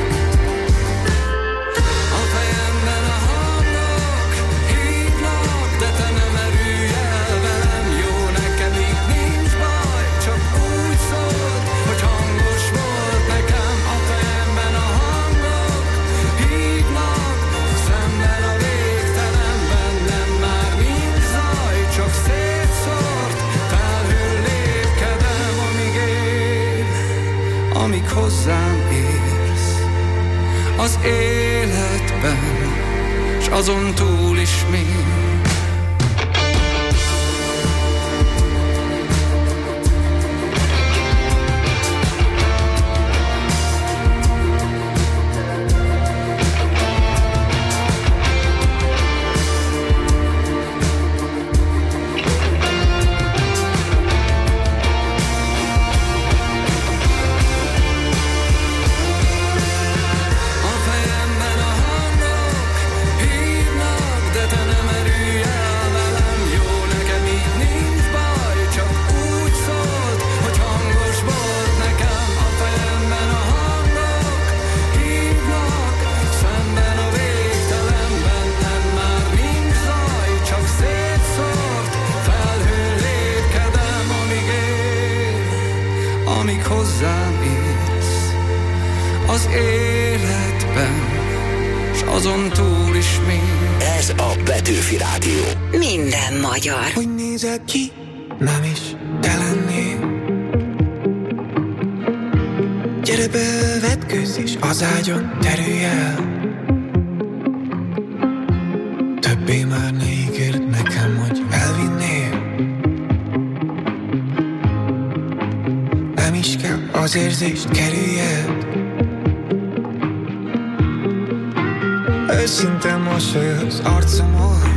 A fejemben a hangok hívnak, de te nem erülj el velem. Jó, nekem itt nincs baj, csak úgy szólt, hogy hangos volt nekem. A fejemben a hangok hívnak, szemben a végtelenben nem már nincs zaj, csak szétszórt felhő lépkedem, amíg él, amíg hozzám érsz az életben, s azon túl is még. A fejemben a hangok hívnak, de te nem erülj számítsz az életben, s azon túl is még. Ez a Petőfi Rádió. Minden magyar. Hogy nézek ki, nem is te lennél. Gyere be, vetkőzz és az ágyon terülj el. Többé már ne ígérd nekem, hogy elvinnél. Nem is kell az érzést kerüljed. Őszinte mosolyogsz arcomon.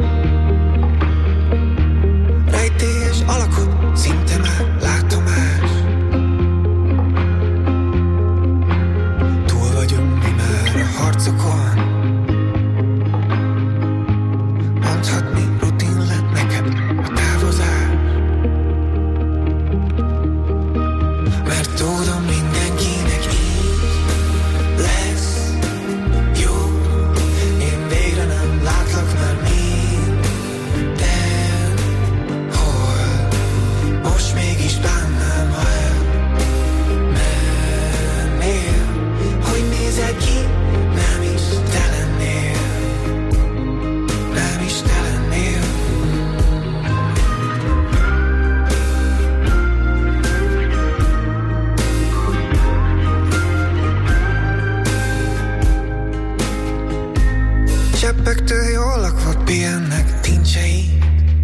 Rejtélyes alakod, szinte már látomás. Túl vagyunk mi már a harcokon. Mondhatni rutin lett neked a távozás. Mert tudom, mindenkinek így lesz jó. Én végre nem látlak már mindenhol. Most mégis bánnám, ha elmennél. Hogy nézek ki, nem is te lennél. Nem is te lennél. Zsebbektől jól lakva pihennek tincsei.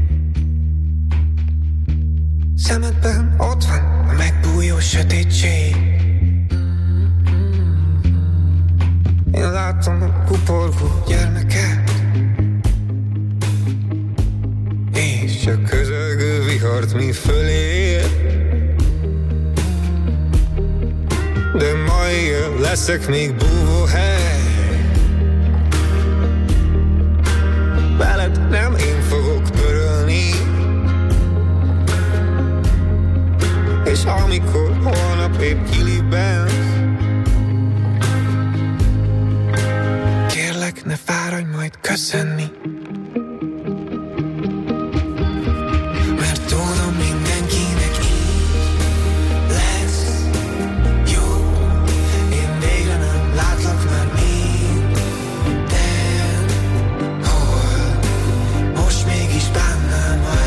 Szemedben ott van a megbújó sötétség. Én látom a kuporgó gyermeket és a közelgő vihart mi fölé. De ma éjjel leszek még búvóhely. Veled nem én fogok pörölni. És amikor holnap épp kilibensz, kérlek, ne fáradj majd köszönni. Mert tudom, mindenkinek így lesz jó. Én végre nem látlak már mindenhol. Most mégis bánnám, ha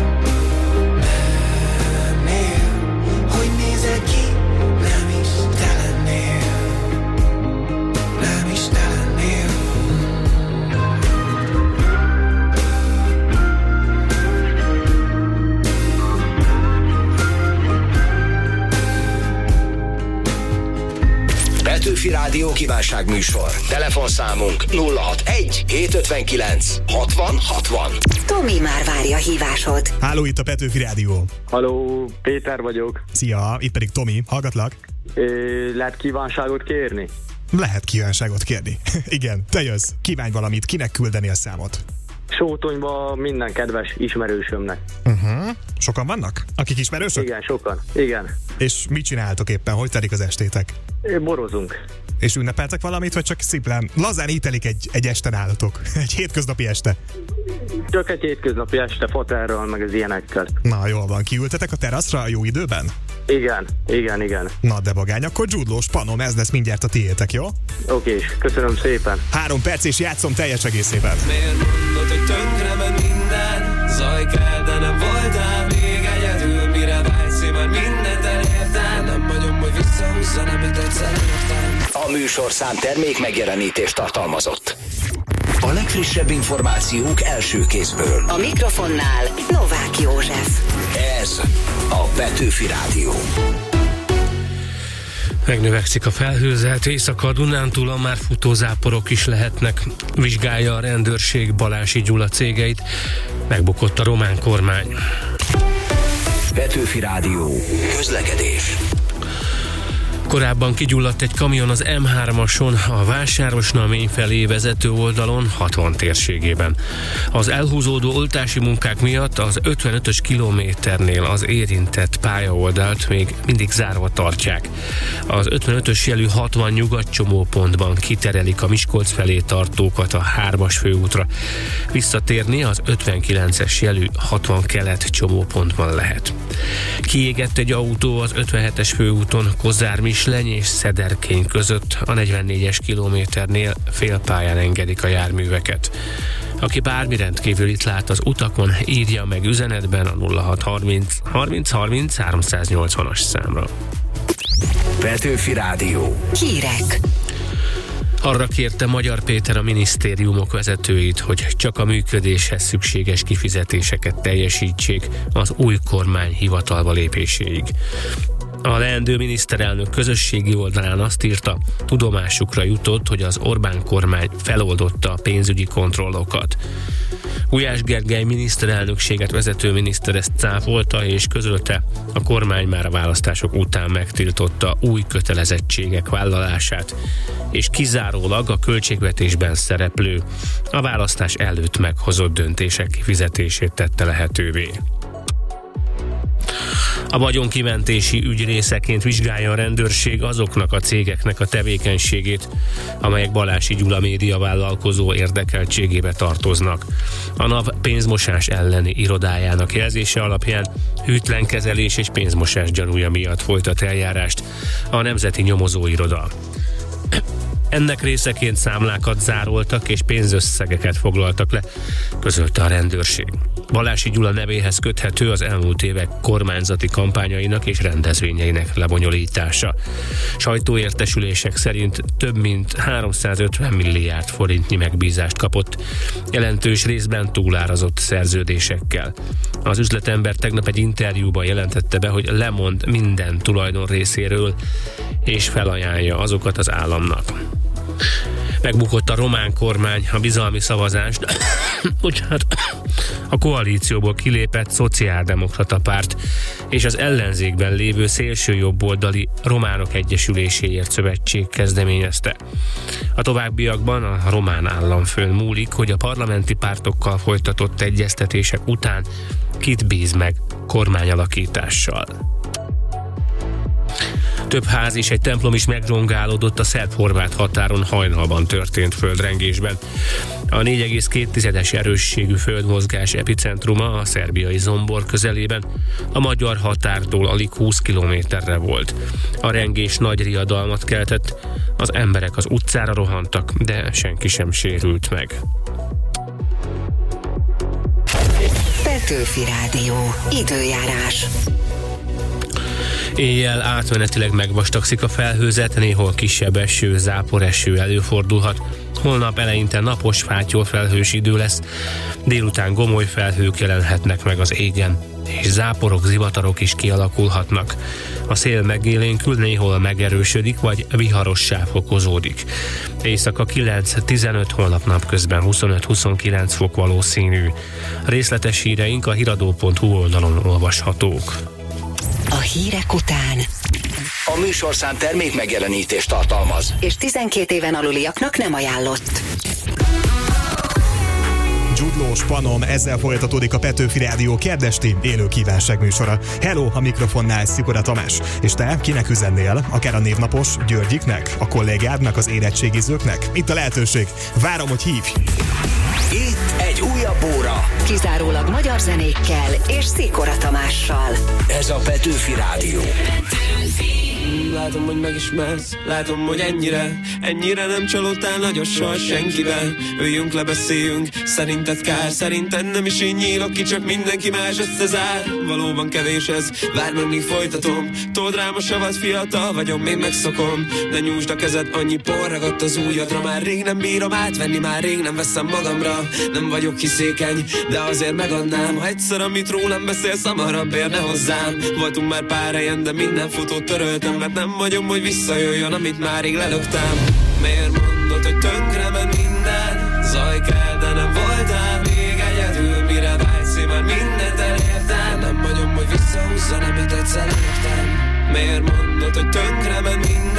elmennél. Hogy nézek ki, nem is te lennél. Nem is te lennél. Petőfi Rádió kívánságműsor. Telefonszámunk nulla hatvanegy hétszázötvenkilenc hatvan hatvan. Tomi már várja a hívásod. Háló, itt a Petőfi Rádió. Halló, Péter vagyok. Szia, itt pedig Tomi, hallgatlak. É, lehet kívánságot kérni? Lehet kívánságot kérni. Igen, te jössz. Kívánj valamit, kinek küldeni a számot? Sótonyba minden kedves ismerősömnek. Uh-huh. Sokan vannak? Akik ismerősök? Igen, sokan. Igen. És mit csináltok éppen? Hogy telik az estétek? É, borozunk. És ünnepeltek valamit, vagy csak szimplán lazán ítelik egy, egy este nálatok? Egy hétköznapi este? Csak egy hétköznapi este fotelről, meg az ilyenekkel. Na, jól van. Kiültetek a teraszra a jó időben? Igen, igen, igen. Na de bagány, akkor dzsudlós panom, ez lesz mindjárt a tiétek, jó? Oké, köszönöm szépen. Három perc és játszom teljes egészében. Miért mondod, hogy tönkre ment minden? Zaj kell, de nem voltál még egyedül. Mire vágysz, én már mindent elértem. Nem vagyom, hogy visszahúzza, amit egyszer értem. A műsorszám termék megjelenítést tartalmazott. A legfrissebb információk első kézből. A mikrofonnál Novák József. Ez a Petőfi Rádió. Megnövekszik a felhőzet, éjszaka a Dunántúlon már futózáporok is lehetnek. Vizsgálja a rendőrség Balási Gyula cégeit. Megbukott a román kormány. Petőfi Rádió. Közlekedés. Korábban kigyulladt egy kamion az em hármason a Vásárosnamény felé vezető oldalon, hatvan térségében. Az elhúzódó oltási munkák miatt az ötvenötös kilométernél az érintett pályaoldalt még mindig zárva tartják. Az ötvenötös jelű hatvan nyugat csomópontban kiterelik a Miskolc felé tartókat a hármas főútra. Visszatérni az ötvenkilences jelű hatvan kelet csomópontban lehet. Kiégett egy autó az ötvenhetes főúton Kozár-Misleny és Szederkény között, a negyvennégyes kilométernél félpályán engedik a járműveket. Aki bármi rendkívülit lát az utakon, írja meg üzenetben a nulla hat harminc harminc harminc háromszáznyolcvanas számra. Petőfi Rádió. Hírek. Arra kérte Magyar Péter a minisztériumok vezetőit, hogy csak a működéshez szükséges kifizetéseket teljesítsék az új kormány hivatalba lépéséig. A leendő miniszterelnök közösségi oldalán azt írta, tudomásukra jutott, hogy az Orbán kormány feloldotta a pénzügyi kontrollokat. Gulyás Gergely miniszterelnökséget vezető miniszter ezt cáfolta és közölte, a kormány már a választások után megtiltotta új kötelezettségek vállalását, és kizárólag a költségvetésben szereplő, a választás előtt meghozott döntések kifizetését tette lehetővé. A vagyonkimentési ügy részeként vizsgálja a rendőrség azoknak a cégeknek a tevékenységét, amelyek Balási Gyula média vállalkozó érdekeltségébe tartoznak. A NAV pénzmosás elleni irodájának jelzése alapján hűtlenkezelés és pénzmosás gyanúja miatt folytat eljárást a Nemzeti Nyomozóiroda. Ennek részeként számlákat zároltak és pénzösszegeket foglaltak le, közölte a rendőrség. Balási Gyula nevéhez köthető az elmúlt évek kormányzati kampányainak és rendezvényeinek lebonyolítása. Sajtóértesülések szerint több mint háromszázötven milliárd forintnyi megbízást kapott, jelentős részben túlárazott szerződésekkel. Az üzletember tegnap egy interjúban jelentette be, hogy lemond minden tulajdon részéről és felajánlja azokat az államnak. Megbukott a román kormány a bizalmi szavazást, bocsánat, a koalícióból kilépett szociáldemokrata párt és az ellenzékben lévő szélsőjobboldali Románok Egyesüléséért szövetség kezdeményezte. A továbbiakban a román államfőn múlik, hogy a parlamenti pártokkal folytatott egyeztetések után kit bíz meg kormányalakítással. Több ház és egy templom is megrongálódott a szerb-horvát határon hajnalban történt földrengésben. A négy egész két erősségű földmozgás epicentruma a szerbiai Zombor közelében, a magyar határtól alig húsz kilométerre volt. A rengés nagy riadalmat keltett, az emberek az utcára rohantak, de senki sem sérült meg. Petőfi Rádió. Időjárás. Éjjel átmenetileg megvastagszik a felhőzet, néhol kisebb eső, záporeső előfordulhat. Holnap eleinte napos, fátyol felhős idő lesz, délután gomoly felhők jelenhetnek meg az égen, és záporok, zivatarok is kialakulhatnak. A szél megélénkül, néhol megerősödik, vagy viharossá fokozódik. Éjszaka kilenc-tizenöt, holnap napközben huszonöt-huszonkilenc fok valószínű. Részletes híreink a hiradó pont hu oldalon olvashatók. A hírek után A műsorszám termék megjelenítést tartalmaz, és tizenkét éven aluliaknak nem ajánlott. Gyudlós Panom, ezzel folytatódik a Petőfi Rádió kérdesti élő kívánság műsora. Hello, a mikrofonnál Szikora Tamás. És te kinek üzennél? Akár a névnapos Györgyiknek, a kollégádnak, az érettségizőknek? Itt a lehetőség. Várom, hogy hívj! Itt egy újabb óra. Kizárólag magyar zenékkel és Szikora Tamással. Ez a Petőfi Rádió. Látom, hogy megismersz, látom, hogy ennyire, ennyire nem csalódtál nagyon soha senkivel. Üljünk le, beszéljünk, szerinted kár, szerinted nem is én nyílok ki, csak mindenki más összezár. Valóban kevés ez, várj meg, míg folytatom. Told rám a savat, fiatal vagyok, még megszokom. De nyújtsd a kezed, annyi por ragadt az ujjadra. Már rég nem bírom átvenni, már rég nem veszem magamra. Nem vagyok hiszékeny, de azért megadnám. Ha egyszer, amit rólam beszélsz, hamarabb érne hozzám. Voltunk már pár helyen, de minden futót töröltem, mert nem vagyom, hogy visszajöjjön, amit már rég lelöktem. Miért mondod, hogy tönkre ment minden? Zaj kell, de nem voltál még egyedül. Mire vágysz, én már mindent elértem. Nem vagyom, hogy visszahúzzon, amit egyszer lelöktem. Miért mondod, hogy tönkre ment minden?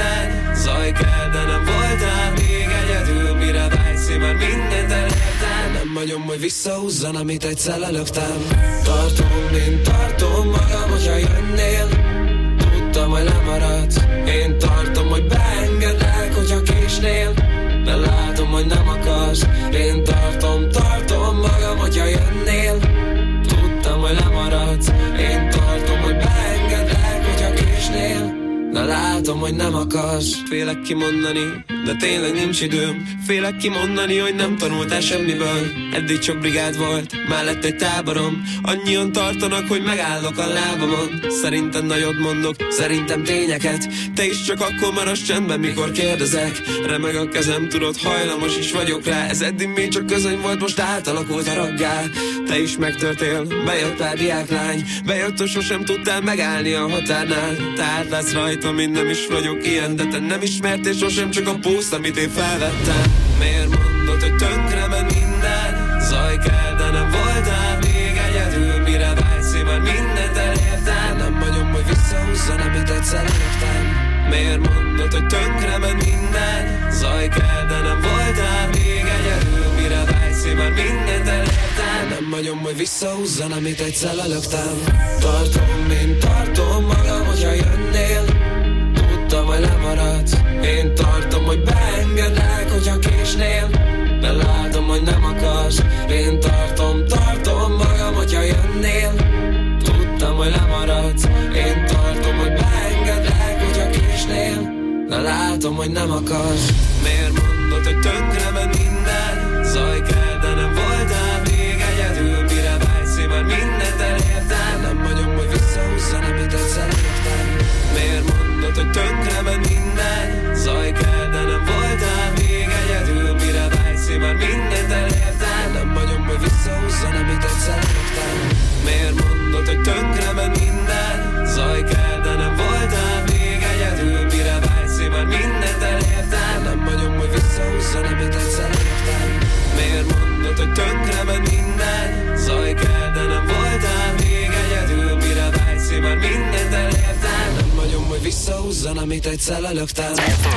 hagyom, hogy visszahúzzan, amit egyszer lelöktem. Tartom, mint tartom magam, hogyha jönnél. Tudtam, hogy lemaradsz. Én tartom, hogy beengedlek, hogyha késnél. De látom, hogy nem akarsz. Én tartom, tartom magam, hogyha jönnél. Tudtam, hogy lemaradsz. Én tartom, hogy beengedlek, hogyha késnél. De látom, hogy nem akarsz. Félek kimondani, de tényleg nincs időm. Félek kimondani, hogy nem tanultál semmiből. Eddig csak brigád volt, már lett egy táborom. Annyian tartanak, hogy megállok a lábamon. Szerinted nagyot mondok, szerintem tényeket. Te is csak akkor maradsz csendben, mikor kérdezek. Remeg a kezem, tudod, hajlamos is vagyok rá. Ez eddig még csak közöny volt, most átalakult haraggá. Te is megtörtél, bejött pár diáklány. Bejött, hogy sosem tudtál megállni a határnál. Te átlátsz rajta, mint nem is vagyok ilyen. De te nem ismertél sosem, csak a pószt, amit én felvettem. Miért mondod, hogy tönkre ment minden? Zaj kell, de nem voltál még egyedül. Mire vágysz, én már mindent elértem. Nem hagyom, hogy visszahúzzon, amit egyszer elértem. Miért mondod, hogy tönkre ment minden? Zaj kell, de nem voltál még egyedül. Mire vágysz, én már mindent elértem. Nem hagyom, hogy visszahúzzon, amit egyszer lelöktem. Tartom, mint tartom magam, hogyha jönnél. Tudtam, hogy lemaradsz. Én tartom, hogy beengedlek, hogyha késnél. De látom, hogy nem akarsz. Én tartom, tartom magam, hogyha jönnél. Tudtam, hogy lemaradsz. Én tartom, hogy beengedlek, hogyha késnél. De látom, hogy nem akarsz. Miért mondod, hogy tönkre ment minden? Zaj kell, de nem voltál még egyedül. Mire vágysz, én már mindent elértem. Nem hagyom, hogy visszahúzzon, amit egyszer elértem. Miért mondod, hogy tönkre ment minden? Zaj kell, de nem voltál még egyedül. Mire vágysz, én már mindent elértem. Nem hagyom, hogy visszahúzzon, amit egyszer elértem. Miért mondod, hogy tönkre ment minden? Zaj kell, de nem voltál még egyedül. Mire vágysz, én már mindent elértem. Nem hagyom, hogy visszahúzzon, amit egyszer elértem. Miért mondod, hogy tönkre ment minden? Zaj kell, de nem voltál még egyedül. Mire vágysz, én már mindent elértem. Nem hagyom, hogy visszahúzzon, amit egyszer lelöktem.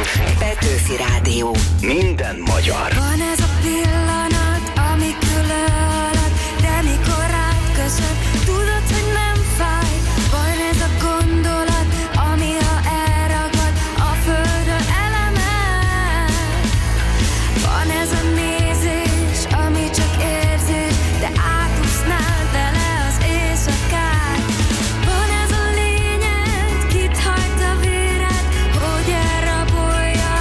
Petőfi Rádió. Minden magyar. Van ez a pillanat, ami különöd, de mikor rád köszön, tudod, hogy nem fáj. Van ez a gondolat, ami ha elragad, a földön elemel. Van ez a nézés, ami csak érzés, de átúsznál vele az éjszakát. Van ez a lényed, kit hajt a véred, hogy elrabolja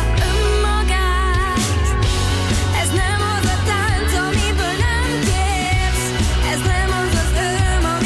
önmagát. Ez nem az a tánc, amiből nem kérsz, ez nem az az öröm,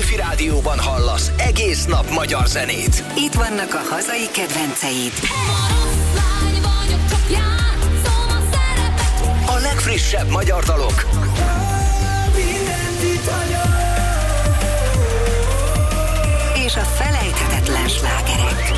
Petőfi Rádióban hallasz egész nap magyar zenét. Itt vannak a hazai kedvenceid. A legfrissebb magyar dalok. És a felejthetetlen slágerek.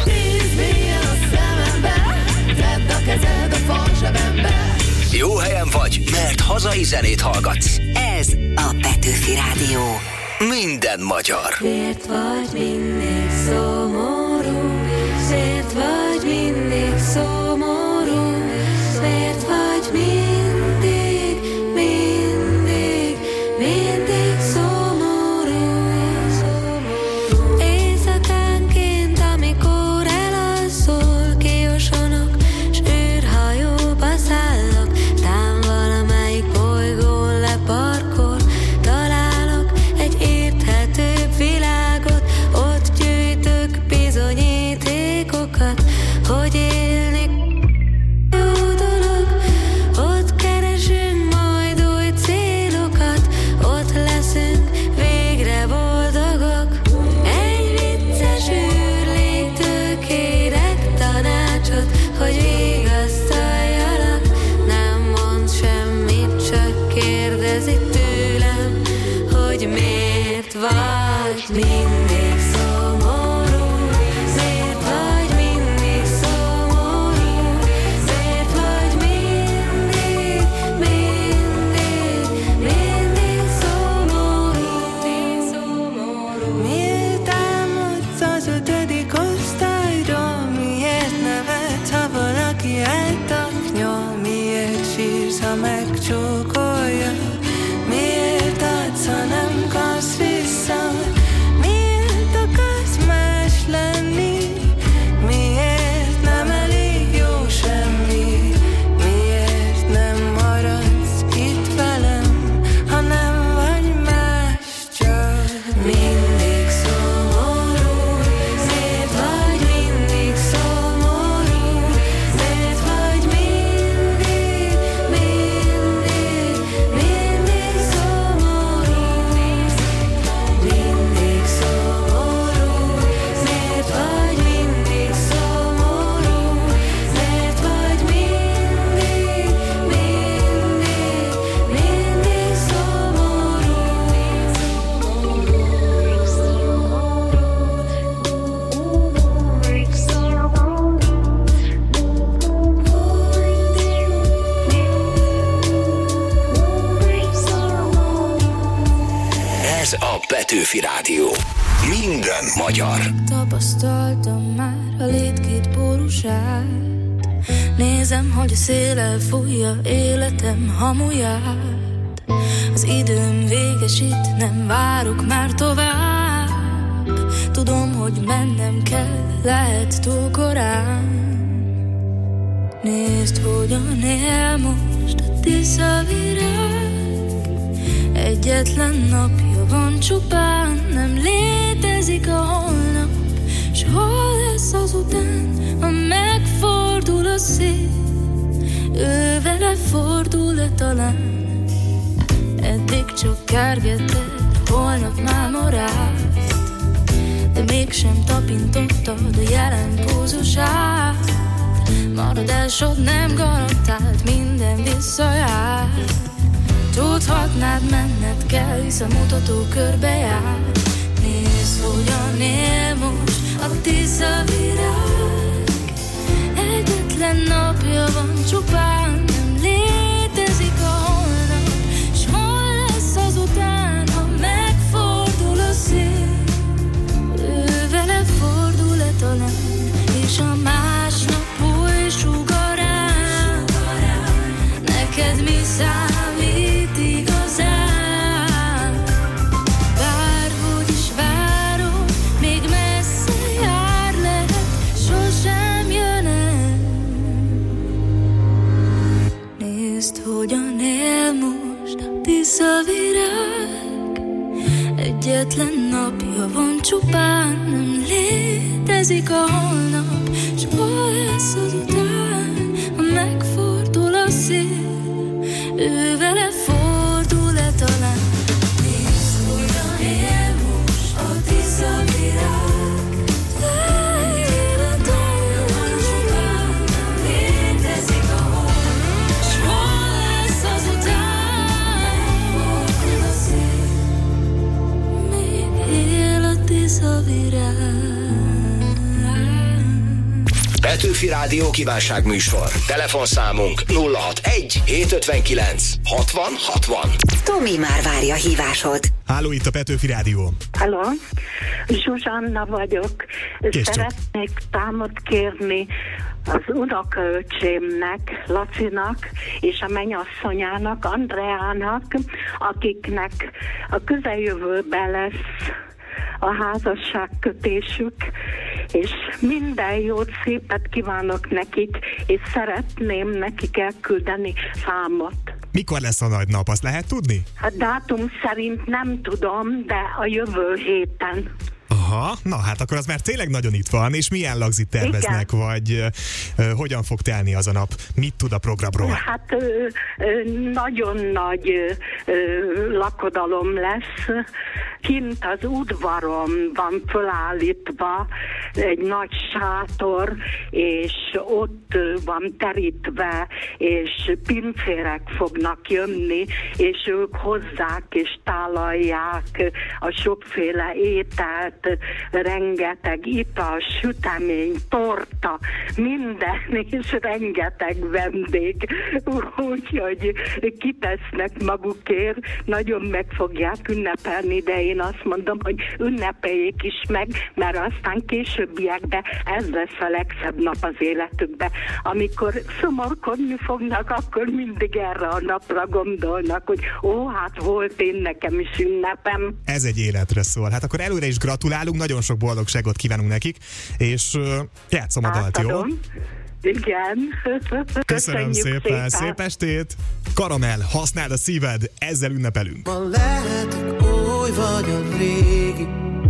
Jó helyen vagy, mert hazai zenét hallgatsz. Ez a Petőfi Rádió. Minden magyar. Miért vagy mindig szomorú? Miért vagy mindig szomorú? Miért vagy mindig, mindig, mindig szomorú? Éjszakánként, amikor elalszol, kiosonok, s űrhajóba szállok, tán valamelyik bolygón leparkol, találok egy érthetőbb világot, ott gyűjtök bizonyítékokat, hogy élni jó dolog, ott keresünk majd új célokat, ott leszünk végre boldogok. Egy vicces űrlétől kérek tanácsot, hogy vigasztaljalak, nem mond semmit, csak kérdezi tőlem, hogy miért vagy mindig szomorú, miért vagy mindig szomorú, miért vagy mindig, mindig, mindig szomorú. Miért álmodsz az ötödik osztályról, miért nevetsz, ha valaki eltaknyol, miért sírsz, ha megcsókolja, miért adsz, ha nem kapsz vissza, miért akarsz más lenni, miért nem elég jó semmi, miért nem maradsz itt velem, ha nem vagy más, csak mindig szomorú, miért vagy mindig szomorú, miért vagy mindig, mindig, mindig szomorú, mindig szomorú, miért vagy mindig szomorú, miért vagy mindig, mindig, mindig Ez a Petőfi Rádió. Minden magyar. Tapasztaltam már a lét két pórusát, nézem, hogy a széllel fújja életem hamuját. Az időm végesít, nem várok már tovább, tudom, hogy mennem kell, lehet túl korán. Nézd, hogyan él most a tiszavirág, egyetlen napja van csupán, nem létezik a holnap, s hol lesz azután, ha megfordul a szél, ő vele fordul-e talán. Eddig csak kergetett, holnap már morált, de mégsem tapintottad a jelen pózusát. Maradásod nem garantált, minden visszajár, tudhatnád, menned kell, hisz a mutató körbe jár. Nézd, hogyan él most a tiszavirág, egyetlen napja van csupán, nem létezik a holnap, s hol lesz azután, ha megfordul a szél, ő vele fordul-e talán, és a másnap új sugarán, neked mi számít igazán? Bárhogy is várok, még messze jár, lehet, sosem jön el. Nézd, hogyan él most a tiszavirág, egyetlen napja van csupán, nem létezik a holnap, s hol lesz azután, ha megfordul a szél, ő vele fordul-e talán. Nézd, hogyan él most a ez a virág. Petőfi Rádió kívánságműsor. Telefonszámunk nulla hatvanegy hétszázötvenkilenc hatvan hatvan. Tomi már várja hívásod. Háló, itt a Petőfi Rádió. Halló, Zsuzsanna vagyok. Kész Szeretnék számot kérni az unokaöcsémnek, Lacinak és a mennyasszonyának, Andreának, akiknek a közeljövőben lesz a házasságkötésük, és minden jót, szépet kívánok nekik, és szeretném nekik elküldeni számot. Mikor lesz a nagy nap, azt lehet tudni? A dátum szerint nem tudom, de a jövő héten. Aha, na hát akkor az már tényleg nagyon itt van, és milyen lagzit terveznek, igen, vagy ö, hogyan fog telni az a nap? Mit tud a programról? Hát ö, ö, nagyon nagy ö, ö, lakodalom lesz. Kint az udvaron van fölállítva egy nagy sátor, és ott van terítve, és pincérek fognak jönni, és ők hozzák és tálalják a sokféle ételt, rengeteg ital, sütemény, torta, minden, és rengeteg vendég. Úgyhogy kitesznek magukért, nagyon meg fogják ünnepelni, de én azt mondom, hogy ünnepeljék is meg, mert aztán későbbiekben ez lesz a legszebb nap az életükben. Amikor szomorkodni fognak, akkor mindig erre a napra gondolnak, hogy ó, hát volt én nekem is ünnepem. Ez egy életre szól. Hát akkor előre is gratulálunk, nagyon sok boldogságot kívánunk nekik, és uh, játszom a dalt, jó? Igen. Köszönöm szépen. szépen, szép estét! Karamell, használd a szíved, ezzel ünnepelünk. Ma lehetek új vagy a régi,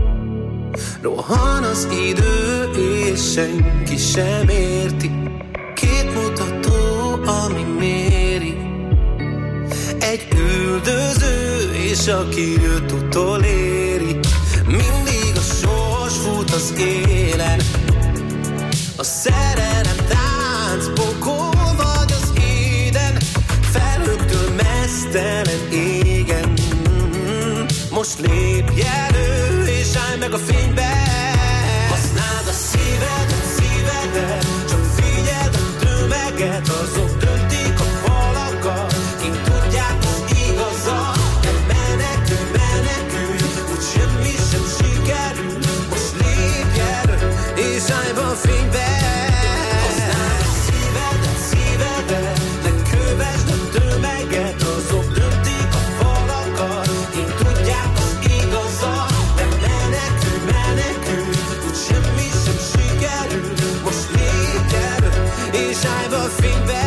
rohan az idő és senki sem érti. Két mutató, ami méri, egy üldöző és aki jött utoléri. Mindig a sors fut az élen, a szerelem táncpokol vagy az éden, felhőktől meztelen égen. Most lépj elő és állj meg a fénybe. Használd a szívedet, szívedet, csak figyeld a tömeget. Azok döntik a falakat, kik tudják az igazat. Nem menekülj, menekülj, úgy semmi sem sikerül. Most lépj elő és állj be a fénybe. Használd a szívedet, szívedet, ne kövesd a tömeget. Azok döntik a falakat, kik tudják az igazat. Nem menekülj, menekülj, úgy semmi sem sikerül. Most lépj elő és állj be a fénybe.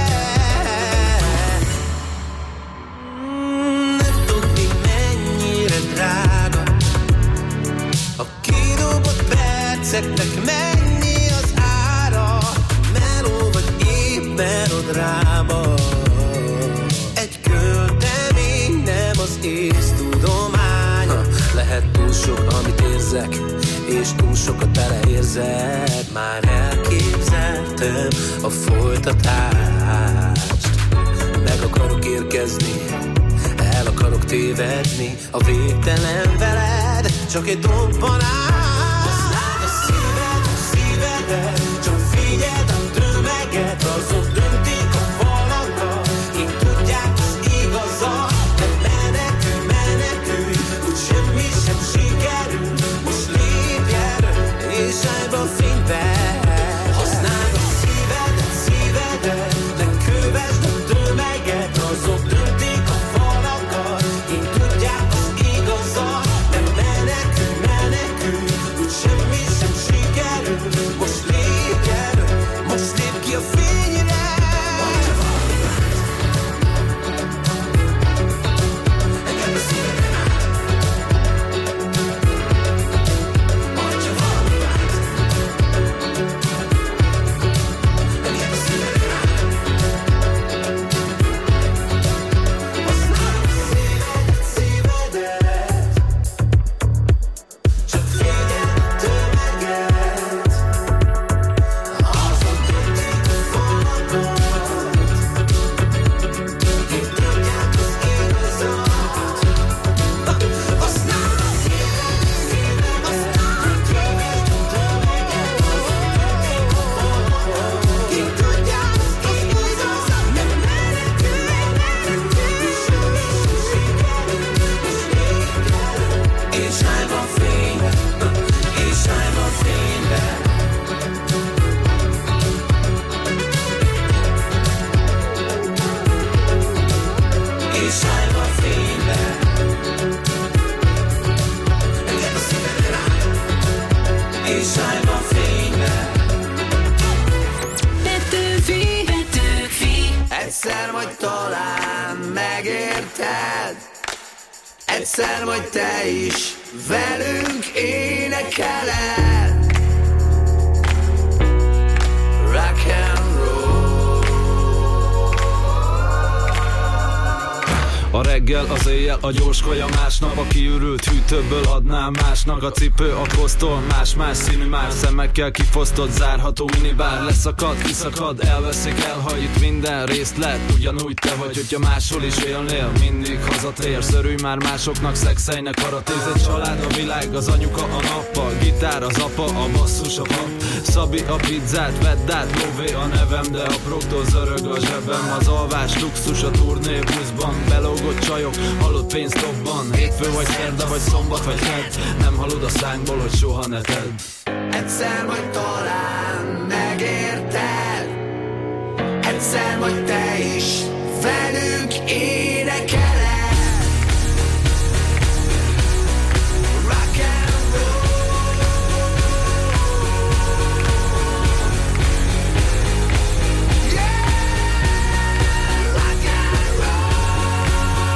Nem tudni mennyire drága a kidobott perceknek, mennyi az ára, meló vagy épp melodráma. Egy költemény, nem az észtudománya. Lehet túl sok, amit érzek, és túl sokat beleérzek. Már elképzeltem a folytatást. Meg akarok érkezni, el akarok tévedni a végtelen veled, csak egy dobbanás. Használd a szívedet, szívedet, csak figyeld a tömeget. Azok döntik a falakat, kik tudják az igazat. Nem menekülj, menekülj, úgy semmi sem sikerül. Most lépj elő és állj be a fénybe. Használd a szívedet, szívedet, ne kövesd a tömeget. Azok döntik a falakat, kik tudják az igazat. Nem menekülj, menekülj, Egyszer majd te is velünk énekeled. Rock and roll. A reggel, az éjjel, a gyors kaja másnap. A kiürült hűtőből adnám másnak. A cipő, a kosztol, más-más színű már. Szemekkel kifosztott, zárható minibár. Leszakad, kiszakad, elveszik el, ha itt minden részt lett. Ugyanúgy te vagy, hogyha máshol is élnél. Mindig hazatér, szörülj már másoknak, szexelnek, karatéz egy család. A világ, az anyuka, a nappal. Gitár, az apa, a basszus, a pap. Szabi, a pizzát, vedd át, lóvé a nevem. De apróktól zörög a zsebem. Az alvás, luxus, a turné buszban. Belógott csajok, halott pénzt dobban. Hétfő vagy szerda, vagy szombat, vagy kedd. Nem hallod a szánkból, hogy soha ne tedd. Egyszer majd talán megérted. Egyszer majd te is velünk énekeled. Rock and roll. Yeah, rock and roll.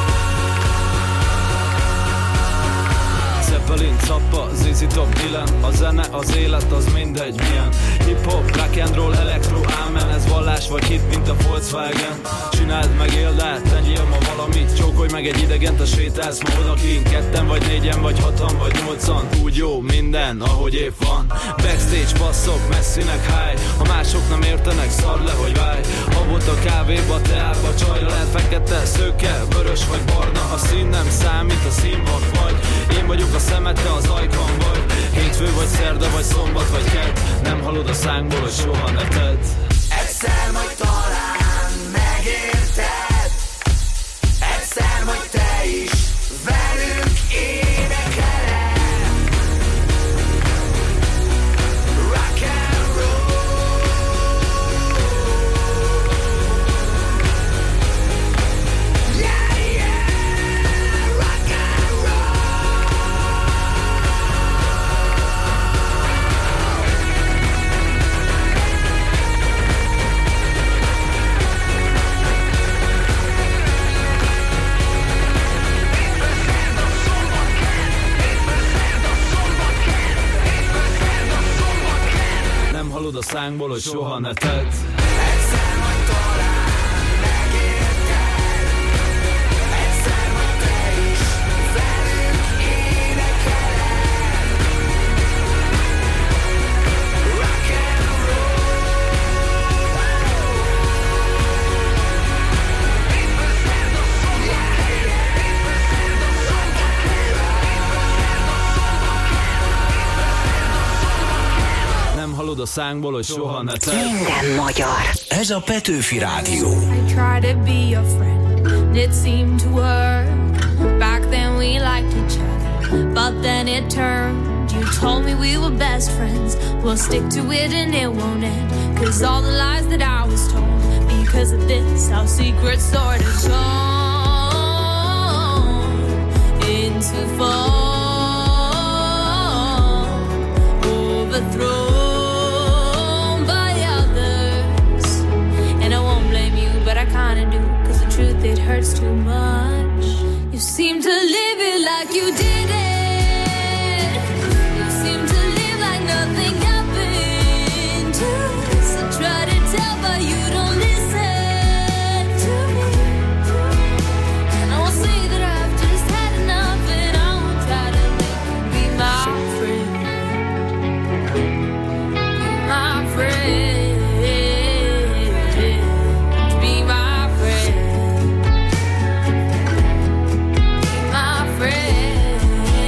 Zeppelin, Zappa, zé zé Top, Dylan. A zene, az élet, az mindegy milyen. Hip-hop, rock and roll, elektro, ámen. Ez vallás vagy hit, mint a Volkswagen. Csináld meg, éld át, tegyél ma valamit. Csókolj meg egy idegent, a sétálsz ma odakint. Ketten vagy négyen, vagy hatan, vagy nyolcan. Úgy jó minden, ahogy épp van. Backstage, basszok, messzinek high. Ha mások nem értenek, szard le, hogy válj. Habot a kávéba, teába, csajra lehet fekete, szőke, vörös vagy barna. A szín nem számít, a színvak vagy. Én vagyok a szemed, te az ajkam vagy. Hétfő vagy szerda, vagy szombat, vagy kedd. Nem hallod a szánkból, hogy soha ne tedd. Egyszer majd talán megérted. Egyszer majd te is velünk énekeled. Rock and roll. Yeah, yeah, rock and roll. Nem hallod a szánkból, hogy soha ne tedd. Egyszer majd talán megérted. Egyszer majd te is velünk énekeled. Rock and roll. Nem hallod a szánkból, hogy soha ne tedd. Minden magyar. Ez a Petőfi Rádió. I try to be your friend, and it seemed to work. Back then we liked each other, but then it turned. You told me we were best friends. We'll stick to it and it won't end. Cause all the lies that I was told, because of this, our secrets sort of torn into fall, overthrown by others. And I won't blame you, but I kinda do. Cause the truth, it hurts too much. You seem to live it like you did it. You seem to live like nothing happened to us. I try to tell, but you don't listen to me. And I won't say that I've just had enough, and I won't try to make you be my friend. Be my friend. Be my friend. Be my friend.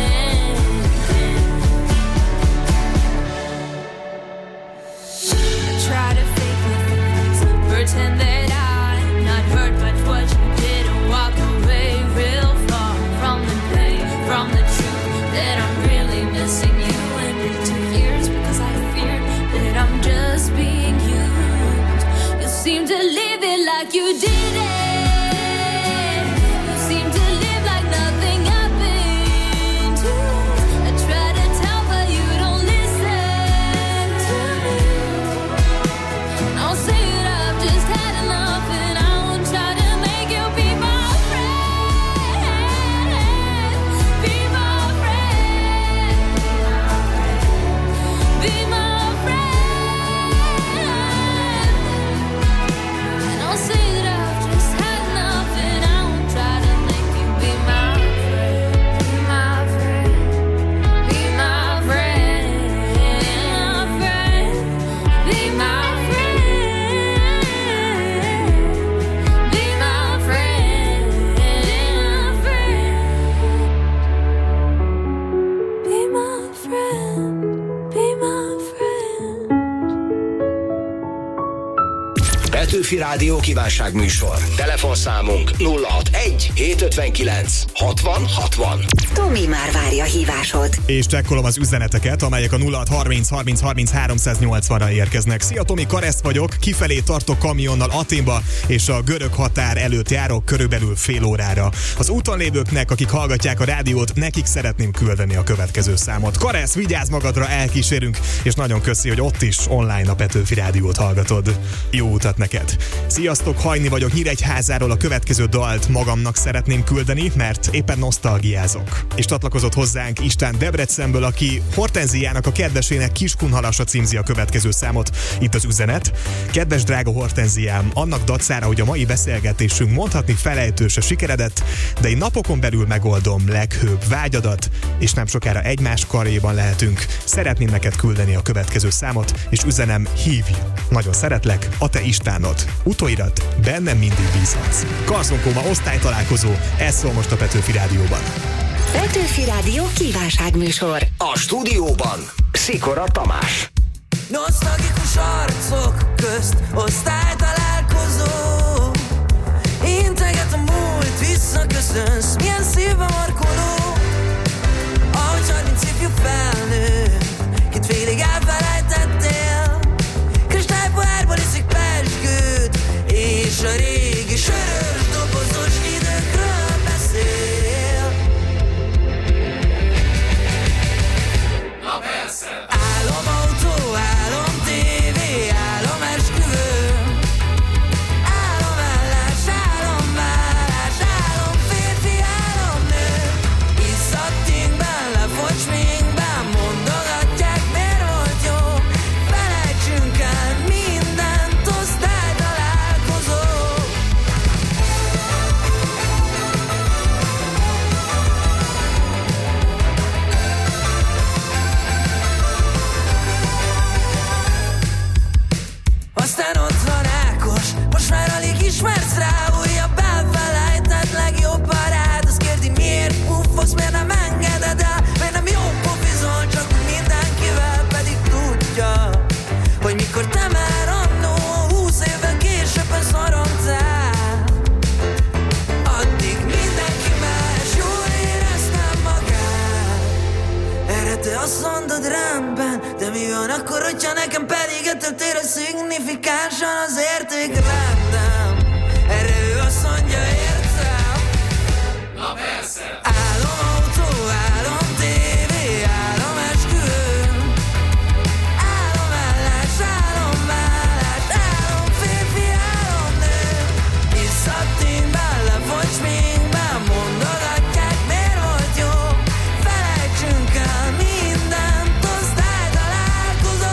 Petőfi Rádió kívánságműsor. Telefonszámunk nulla hatvanegy hétszázötvenkilenc hatvan hatvan. Tomi már várja hívásod. És csekkolom az üzeneteket, amelyek a nulla hatszázharminc harminc harminc háromszáznyolcvanra érkeznek. Szia Tomi, Karesz vagyok, kifelé tartok kamionnal Athénba, és a görög határ előtt járok körülbelül fél órára. Az úton lévőknek, akik hallgatják a rádiót, nekik szeretném küldeni a következő számot. Karesz, vigyázz magadra, elkísérünk, és nagyon köszi, hogy ott is online a Petőfi Rádiót hallgatod. Jó utat neked! Sziasztok, Hajni vagyok Nyíregyházáról, a következő dalt magamnak szeretném küldeni, mert éppen nosztalgiázok. És csatlakozott hozzánk István Debrecenből, aki Hortenziának, a kedvesének Kiskunhalasa címzi a következő számot. Itt az üzenet. Kedves drága Hortenziám, annak dacára, hogy a mai beszélgetésünk mondhatni felejtős a sikeredet, de én napokon belül megoldom leghőbb vágyadat, és nem sokára egymás karjában lehetünk. Szeretném neked küldeni a következő számot, és üzenem, hívj! Nagyon szeretlek, a te Istvánod. Utóirat, bennem mindig bízhatsz. Karzonkóma osztálytalálkozó, ez szól most a Petőfi Rádióban. Petőfi Rádió kívánságműsor. A stúdióban Szikora Tamás. Nosztalgikus arcok közt osztálytalálkozó. Integet a múlt, visszaköszönsz, milyen szívbe markoló. Ahogy harminc ifjú felnő, kit félig elfelejtettél. Kristálypohárból iszik pezsgőt, és a régi sörös dobozos időkről beszél. Na persze! Álom autó, álom tévé, álom esküvő. Álom állás, álom vállás, álom férfi, álom nő. Iszat ingben, lefogy sminkben, mondogatják, miért volt jó. Felejtsünk el mindent, osztálytalálkozó. Aztán ott van Ákos, most már alig ismersz rá. Újabb elfelejtett legjobb barát. Azt kérdi, miért puffosz, miért nem engeded el. Miért nem jó pofizol, csak úgy mindenkivel. Pedig tudja, hogy mikor te már annó húsz évvel későbben szorongtál. Addig mindenki más, jól éreztem magát. Erre te azt mondod, rendben, de mi van akkor, hogyha nekem pedig ettől tér szignifikánsan az értékrendem. Erre ő azt mondja, értem. Na persze. Álom autó, álom tévé, álom esküvő. Álom állás, álom vállás, álom férfi, álom nő. Iszat ingben, lefogy sminkben, mondogatják, miért volt jó. Felejtsünk el mindent, osztálytalálkozó.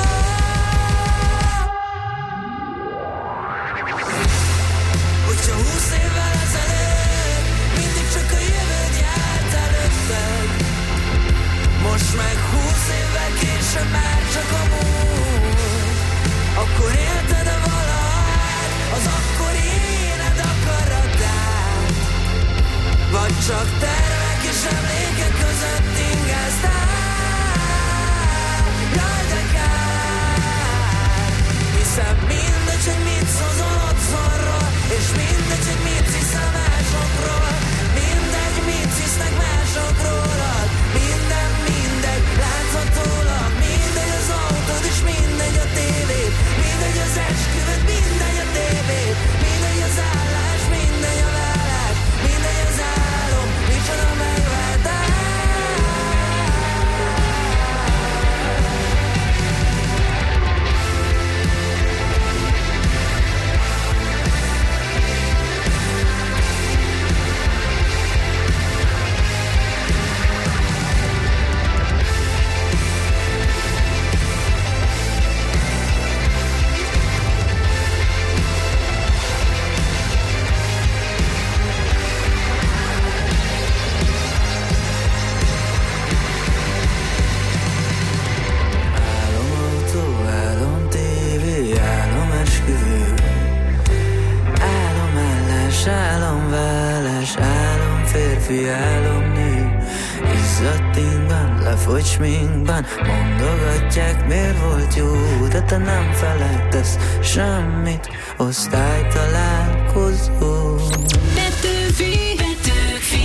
Hogyha húsz évvel ezelőtt mindig csak a jövőd járt előtted, most meg húsz évvel később már csak a múlt. Akkor élted-e valahogy az akkori éned akaratát? Vagy csak tervek és emlékek között ingáztál? Jaj, de kár, hiszen mindegy, hogy mit szozol otthonról, és mindegy, hogy mit hiszel másokról. Mindegy, mit hisznek mások rólad. Minden, mindegy, láthatólag. Mindegy az autód, és mindegy a tévéd. Mindegy az esküvőd, mindegy a tévéd. Mindegy az állás, mindegy a vállás. Mindegy az álom, micsoda megváltás. fogy sminkban. Mondogatják, miért volt jó, de te nem felejtesz semmit. Osztálytalálkozó. Petőfi, Petőfi.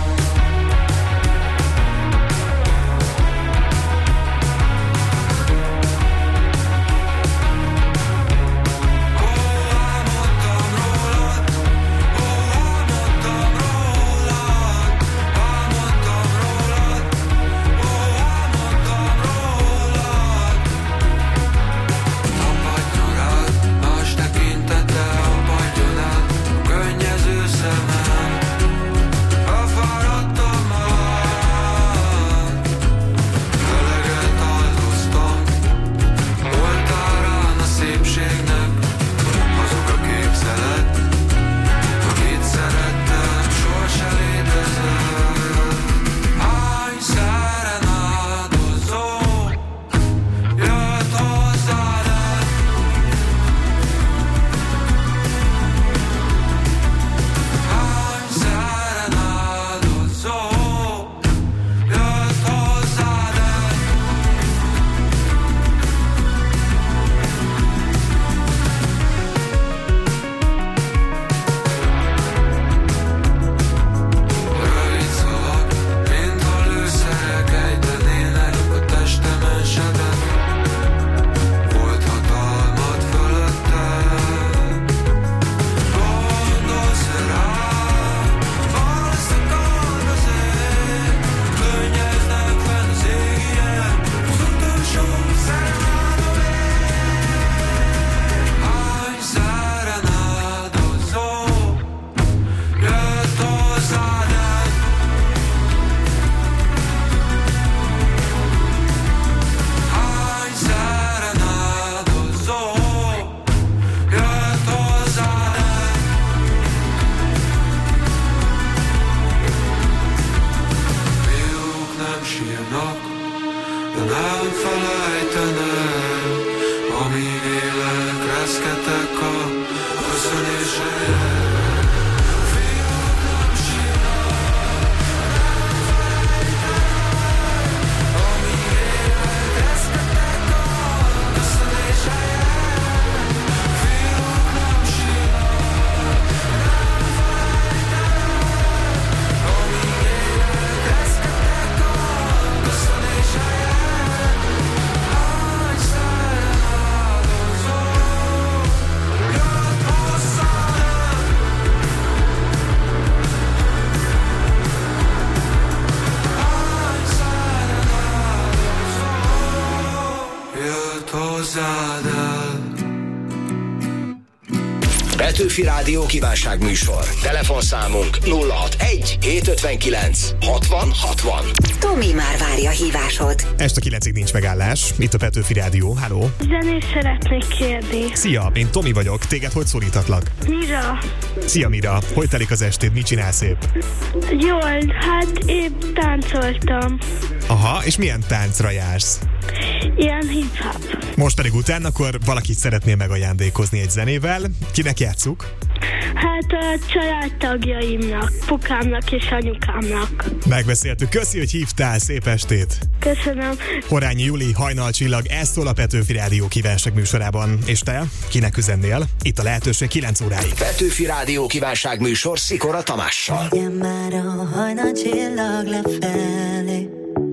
Petőfi Rádió kívánságműsor. Telefonszámunk nulla hatvanegy hétszázötvenkilenc hatvan hatvan. Tomi már várja hívásod. Este kilencig nincs megállás. Itt a Petőfi Rádió. Halló. Zenét szeretnék kérni. Szia, én Tomi vagyok. Téged hogy szólítatlak? Mira. Szia Mira. Hogy telik az estéd? Mit csinálsz épp? Jól, hát épp táncoltam. Aha, és milyen táncra jársz? Ilyen hip-hop. Most pedig utána, akkor valakit szeretnél megajándékozni egy zenével. Kinek játsszuk? Hát a családtagjaimnak, pukámnak és anyukámnak. Megbeszéltük. Köszi, hogy hívtál. Szép estét. Köszönöm. Horányi Juli, Hajnalcsillag, ez szól a Petőfi Rádió kívánság műsorában. És te, kinek üzennél? Itt a lehetőség kilenc óráig. Petőfi Rádió kívánság műsor Szikora Tamással. Legyen már a hajnalcsillag lefelé.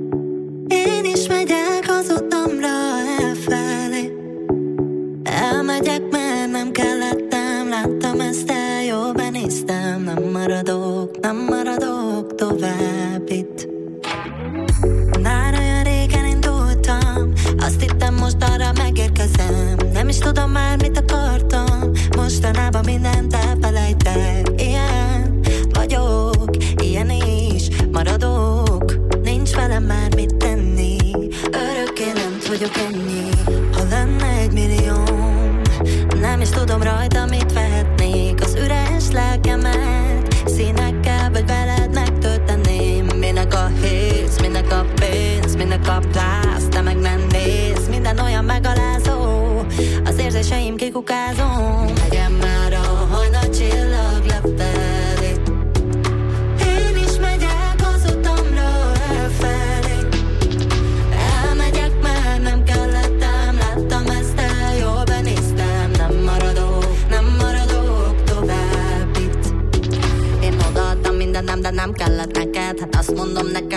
Én is megyek az utamra elfelé. Elmegyek, mert nem kellettem. Láttam ezt el, jól benéztem. Nem maradok, nem maradok tovább itt. Már olyan régen indultam. Azt hittem, most arra megérkezem. Nem is tudom már, mit akartam. Mostanában mindent elfelejtek. Ilyen vagyok, ilyen is maradok. Nincs velem már mit tenni. Örökké nem vagyok ennyi. Ha lenne egy millióm, nem is tudom rajta mit vehetnék. Az üres lelkemet színekkel vagy veled megtölteném. Minek a héz, minek a pénz, minek a plász, te meg nem néz. Minden olyan megalázó, az érzéseim kikukázom. Legyen már a hajnalcsillag lefelé. Én is megyek az utamra elfelé.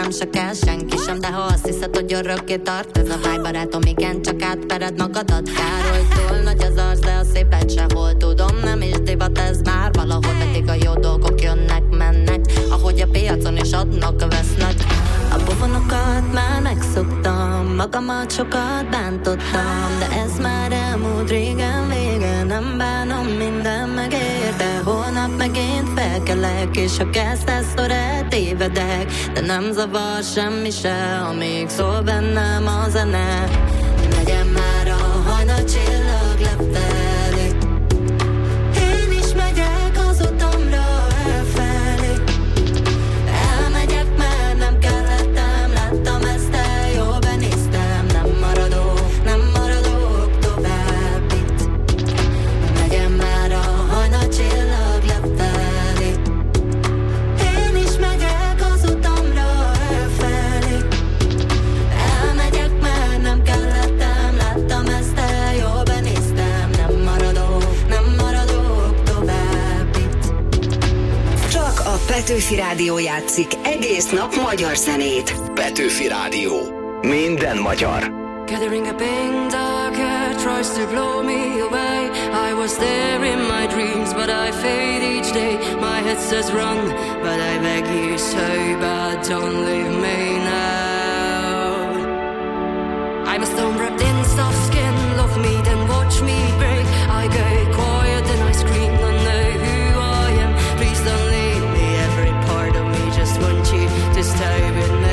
nem se kell senki sem, de ha azt hiszed, hogy örökké tart ez a vágy, barátom, igen, csak átvered magadat. Károlytól nagy az arc, de a szépet sehol tudom, nem is divat ez már valahol, pedig a jó dolgok jönnek, mennek, ahogy a piacon is adnak, vesznek. A pofonokat már megszoktam, magamat sokat bántottam, de ez már elmúlt régen, vége, nem bánom, minden megér, de holnap megint felkelek, és ha kezdeszor eltévedek, de nem zavar semmi se, amíg szól bennem a zene. Legyen már a hajnal csillag lefelé, én is megyek az utamra elfelé, elmegyek, mert nem kellettem, láttam ezt el, jól benéztem, nem maradok, nem maradok tovább itt. Legyen már a hajnal csillag lefelé, én is megyek az utamra elfelé, elmegyek, mert nem kellettem, láttam ezt el, jól benéztem, nem maradok, nem maradok tovább itt. Csak a Petőfi Rádió játszik egész nap magyar zenét. Petőfi Rádió. Minden magyar. Gathering a pain, dark air tries to blow me away. I was there in my dreams, but I fade each day. My head says run, but I beg you so bad, don't leave me now. I'm a stone wrapped in soft skin, love me then watch me break. I go quiet and I scream, don't know who I am. Please don't leave me, every part of me just want you to stay with me.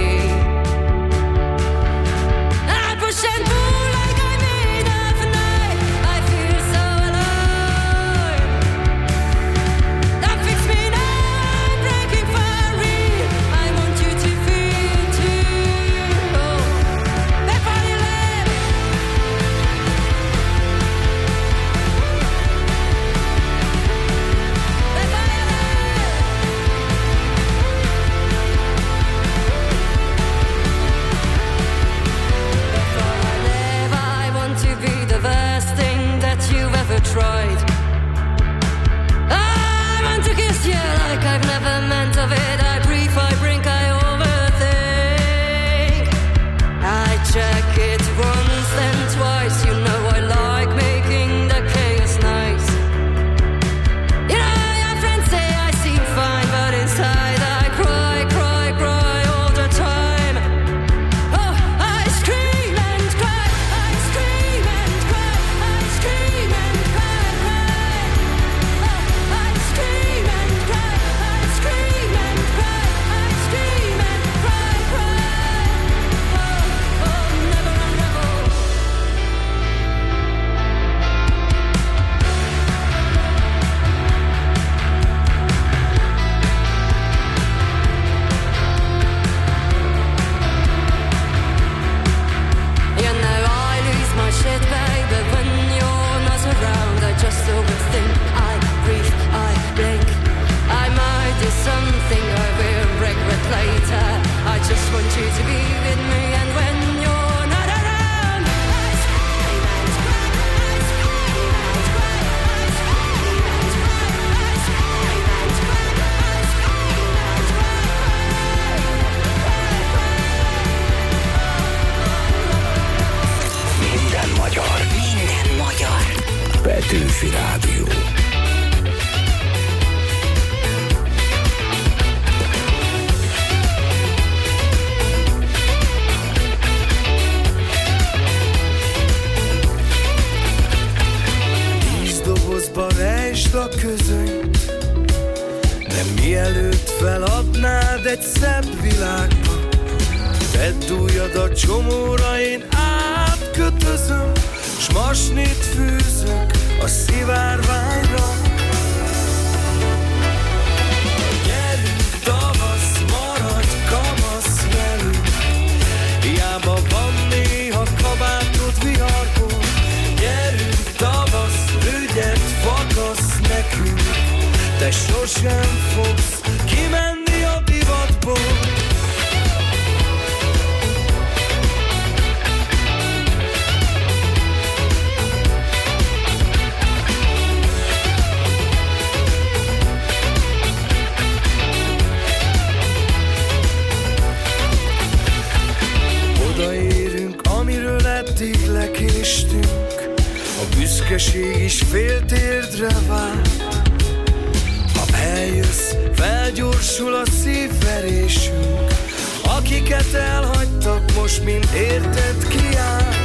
I push and pull like I'm made of night. I feel so alive. Don't fix me now, I'm breaking for real. I want you to feel too. Oh, that's why you left. That's why you Before I leave, I want to be the best thing that you've ever tried. I want to kiss you like I've never meant of it. I breathe, I drink, I overthink. I check it once then twice. You know I like making the chaos nice. You know your friends say I seem fine, but inside I cry, cry, cry all the time. Oh, I scream and cry, I scream and cry, I scream and cry, cry. Oh, I scream and cry, I scream and cry, I scream and cry, cry. Oh, oh, never unravel. You know I lose my shit, baby, when you're not around. I just overthink, I breathe, I blink. I might do something I will regret later. I just want you to be with me, and when you're not around, I scream and cry, I scream and cry, I scream and cry, I scream and cry, I scream and Minden magyar. Minden magyar. Petőfi Rádió. Tíz dobozba rejtsd a közönyt, de mielőtt feladnád egy szebb világba, tedd ujjad a csomóra, én átkötözöm, s masnit fűzök a szivárványra. Gyerünk, tavasz, maradj kamasz velünk, hiába van néha kabátod viharból. Gyerünk, tavasz, ügyet fakasz nekünk, te sosem fogsz kimenni a divatból. büszkeség is fél térdre vár. Ha eljössz, felgyorsul a szívverésünk. Akiket elhagytak, most mind érted kiáll.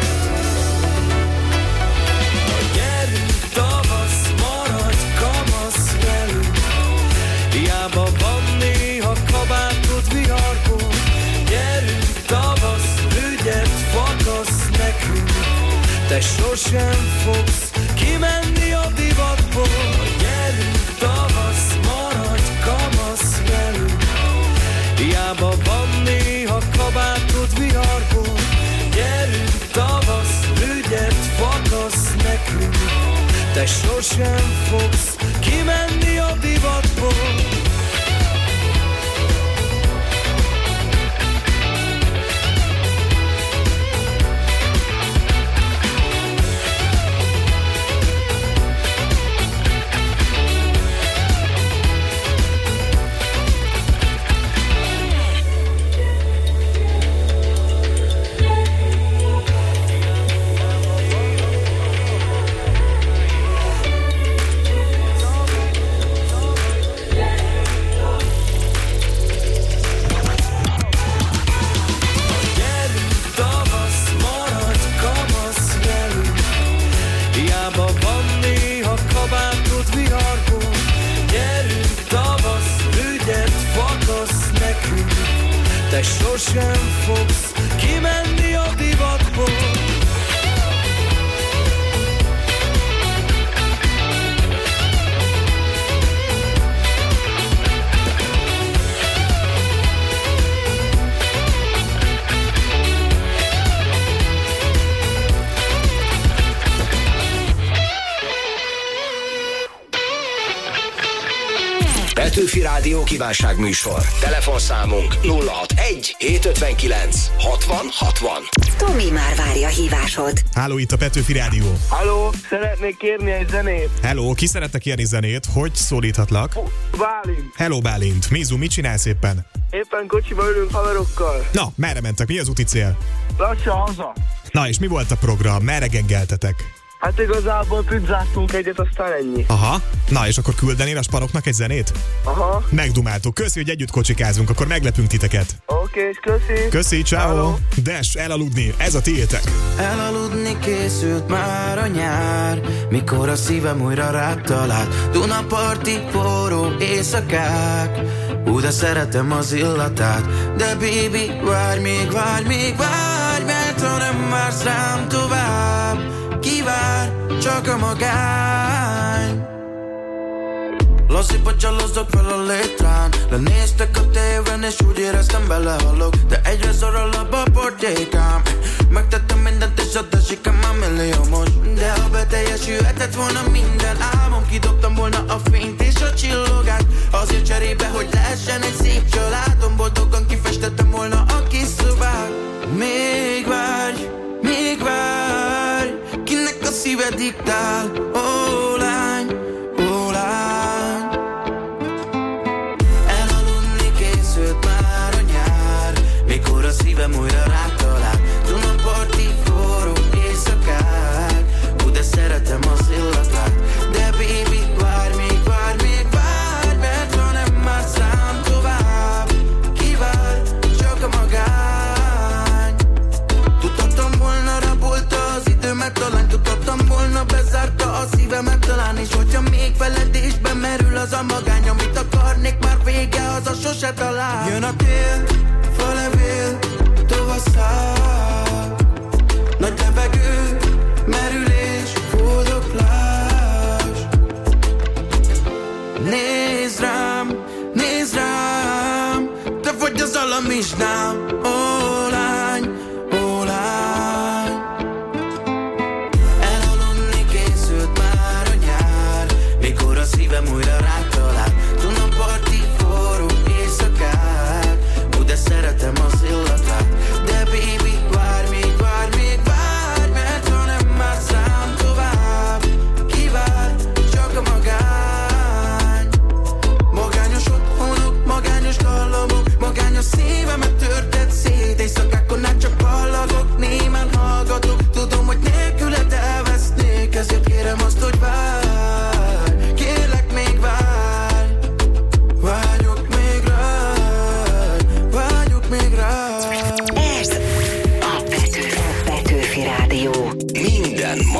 Na gyerünk, tavasz, maradj kamasz velünk. Hiába van néha kabátod viharból. Gyerünk, tavasz, ügyet fakasz nekünk. Te sosem fogsz kimenni a divatból. Gyerünk, tavasz, maradj kamasz velünk. Hiába van néha kabátod viharból. Gyerünk, tavasz, ügyet fakasz nekünk. Te sosem fogsz kimenni a divatból. Te sosem fogsz kimenni a divatból. Petőfi Rádió kívánságműsor. Telefonszámunk nulla hatvanegy hétszázötvenkilenc hatvan hatvan. Tomi már várja a hívásod. Háló, itt a Petőfi Rádió. Halló, szeretnék kérni egy zenét. Hello, ki szeretne kérni zenét? Hogy szólíthatlak? Bálint. Hello, Bálint. Mizu, mit csinálsz éppen? Éppen kocsiba ülünk haverokkal. Na, merre mentek? Mi az úti cél? Lassan haza. Na, és mi volt a program? Merre geggeltetek? Hát igazából pizzáztunk egyet, aztán ennyi. Aha. Na, és akkor küldenél a sparoknak egy zenét? Aha. Megdumáltuk. Köszi, hogy együtt kocsikázunk, akkor meglepünk titeket. Oké, és köszi. Köszi, ciao. Des, elaludni, ez a tiétek. Elaludni készült már a nyár, mikor a szívem újra rád talált. Dunaparti forró éjszakák, ú, de szeretem az illatát. De baby, várj még, várj még, várj, mert ha nem vársz rám tovább, kivár csak a magány. Lassziba csalózok fel a létrán, lenéztek a tévén és úgy éreztem belehalok. De egyre szorolabb a portékám, megtettem mindent és a tesikem már milliómos. De ha beteljesülhetett volna minden álmom, kidobtam volna a fényt és a csillogát. Azért cserébe, hogy lehessen egy szép családom, boldogan kifestettem volna a kis szobát. Még várj, még várj, kinek a szíve diktál, ó lány, ó lány. Elaludni készült már a nyár, mikor a szívem újra rád talál. Dunaparti forró éjszakák, ú, de szeretem az illatát. De baby, várj még, várj még, várj, mert ha nem vársz rám tovább, kivár csak a magány. Tudhattam volna, rabolta az időmet, talán tudhattam volna, bezárta a szívemet talán. És hogyha még feledésben merül az a magány, amit akarnék, már vége, az a sose talál. Jön a tél, falevél, tovasszál, nagy levegő, merülés, fordoklás. Nézd rám, nézd rám, te vagy az alamizsnám, ó lány, ó lány. Elaludni készült már a nyár, mikor a szívem újra rád talál. Dunaparti forró éjszakák, ú, de szeretem az illatát. De baby, várj még, várj még, várj, mert ha nem vársz rám tovább, kivár csak a magány. Magányos otthonok, magányos dallamok, magányos szívemet törted szét, és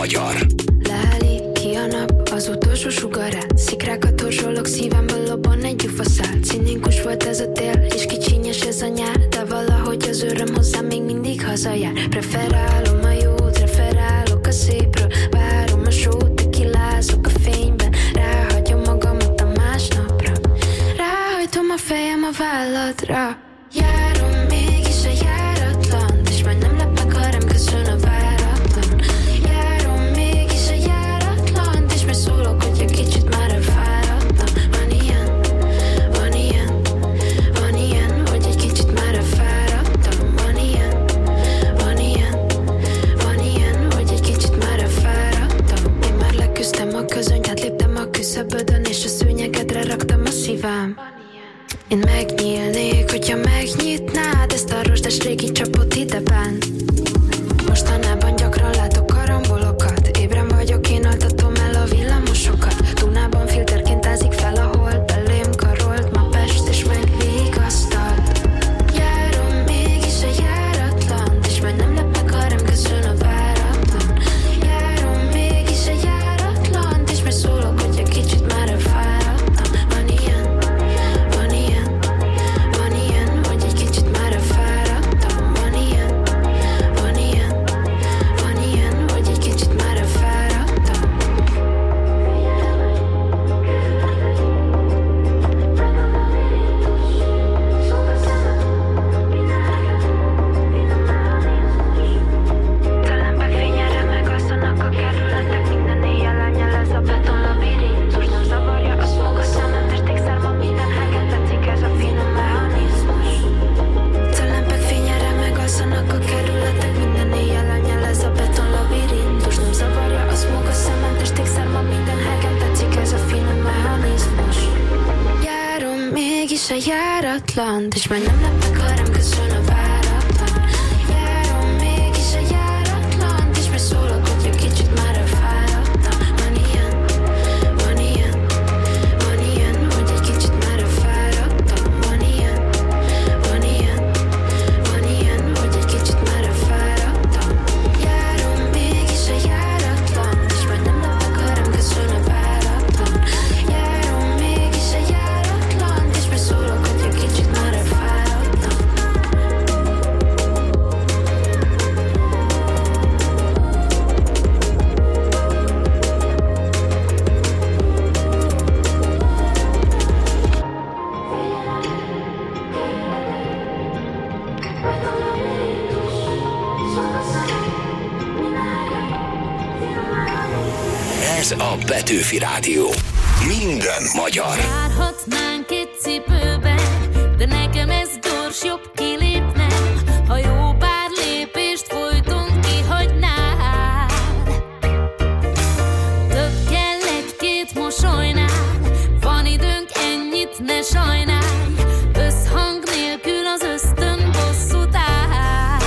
magyar. Leáli ki a nap, az utolsó sugarát. Szikrákat torzsolok, szívemből lobban egy gyufaszál. Cinikus volt ez a tél, és kicsinyes ez a nyár. De valahogy az öröm hozzám még mindig hazajár. Preferálom a jót, referálok a szépről. Várom a sót, tekilázok a fényben. Ráhagyom magamat a másnapra. Ráhajtom a fejem a válladra. Járom mégis a járatlan, és majd nem lep meg, ha rám köszön a váratlan. Járom mégis a járatlan, és majd szólok, hogy egy kicsit már elfáradtam. Van ilyen, van ilyen, van ilyen, hogy egy kicsit már elfáradtam. Van ilyen, van ilyen, van ilyen, hogy egy kicsit már elfáradtam. Én már leküzdtem a közönyt, átléptem a küszöbödön, és a szőnyegedre raktam a szívem. Én megnyílnék, hogyha megnyitnád ezt a rozsdás régi csapot ideben. Mostanában gyakran látok karambolokat. Ébren vagyok, én altatom el a villamosokat. Dunában filterként ázik fel a hold. Belém karolt ma Pest, és megvigasztalt. Járom mégis a járatlan, és majd nem lep meg, ha rám köszön a váratlan. Járom mégis a járatlan, és majd szólok, hogy egy kicsit már elfáradtam. Van ilyen, van ilyen, van ilyen, hogy egy kicsit már elfáradtam. Van ilyen, van ilyen, van ilyen, hogy egy kicsit már elfáradtam. Talán fényre megalszanak a kerületek, minden éjjel elnyelez a beton labirintus. Nem zavarja a smog a szemem, testékszer ma minden helyen tetszik ez a finom mechanizmus. Talán fényre megalszanak a kerületek, minden éjjel elnyelez a beton labirintus. Nem zavarja a smog a szemem, testékszer ma minden helyen tetszik ez a finom mechanizmus. Járom mégis a járatlan, és majd nem lep meg, ha rám köszön a váratlan. Járom mégis a járatlan, és majd szólok, hogy egy kicsit már elfáradtam. Van ilyen, van ilyen, van ilyen, hogy egy kicsit már elfáradtam. Van ilyen, van ilyen, van ilyen, hogy egy kicsit már elfáradtam. Járom mégis a járatlan, és majd nem lep meg, ha rám köszön a váratlan. Járom mégis a járatlan, és majd szólok, hogy egy kicsit már elfáradtam. Ez a Petőfi Rádió. Minden magyar. Járhatnánk egy cipőben, de nekem ez gyors, jobb kilépnem. Ha jó pár lépést folyton kihagynál, több kell egy-két mosolynál. Van időnk, ennyit ne sajnálj. Összhang nélkül az ösztön bosszút áll.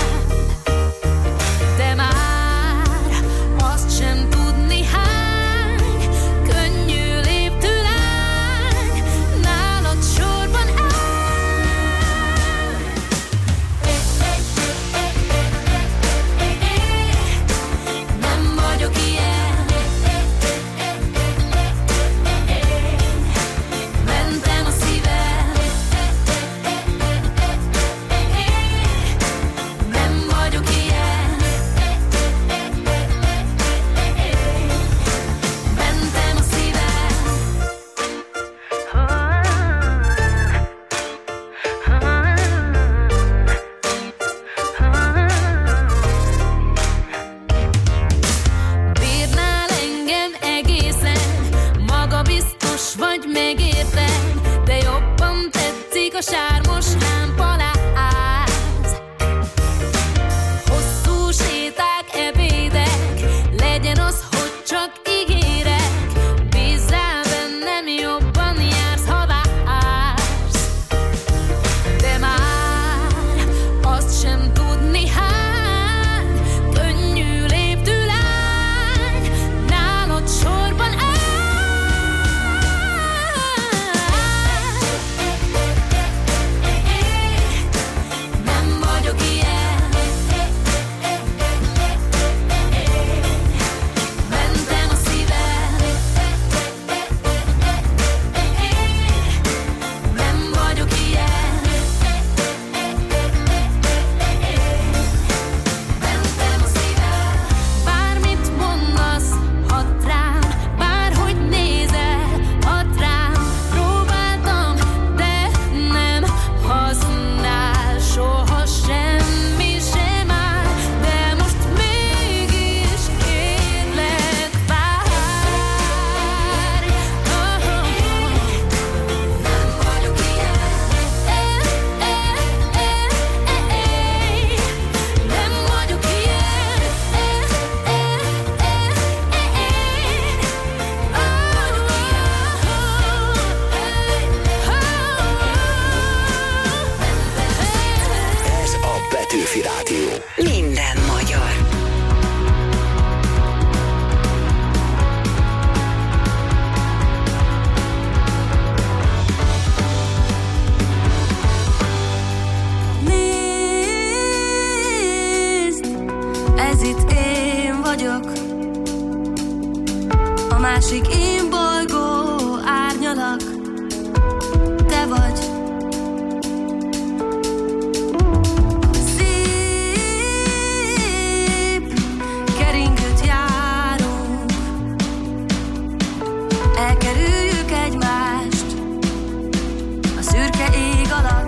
De már azt sem tudni hány könnyű léptőlány nálad sorban Petőfi Rádió. Minden magyar. Nézd, ez itt én vagyok, a másik én bolygó árnyalak, te vagy. Szép keringőt járunk, elkerüljük egymást a szürke ég alatt.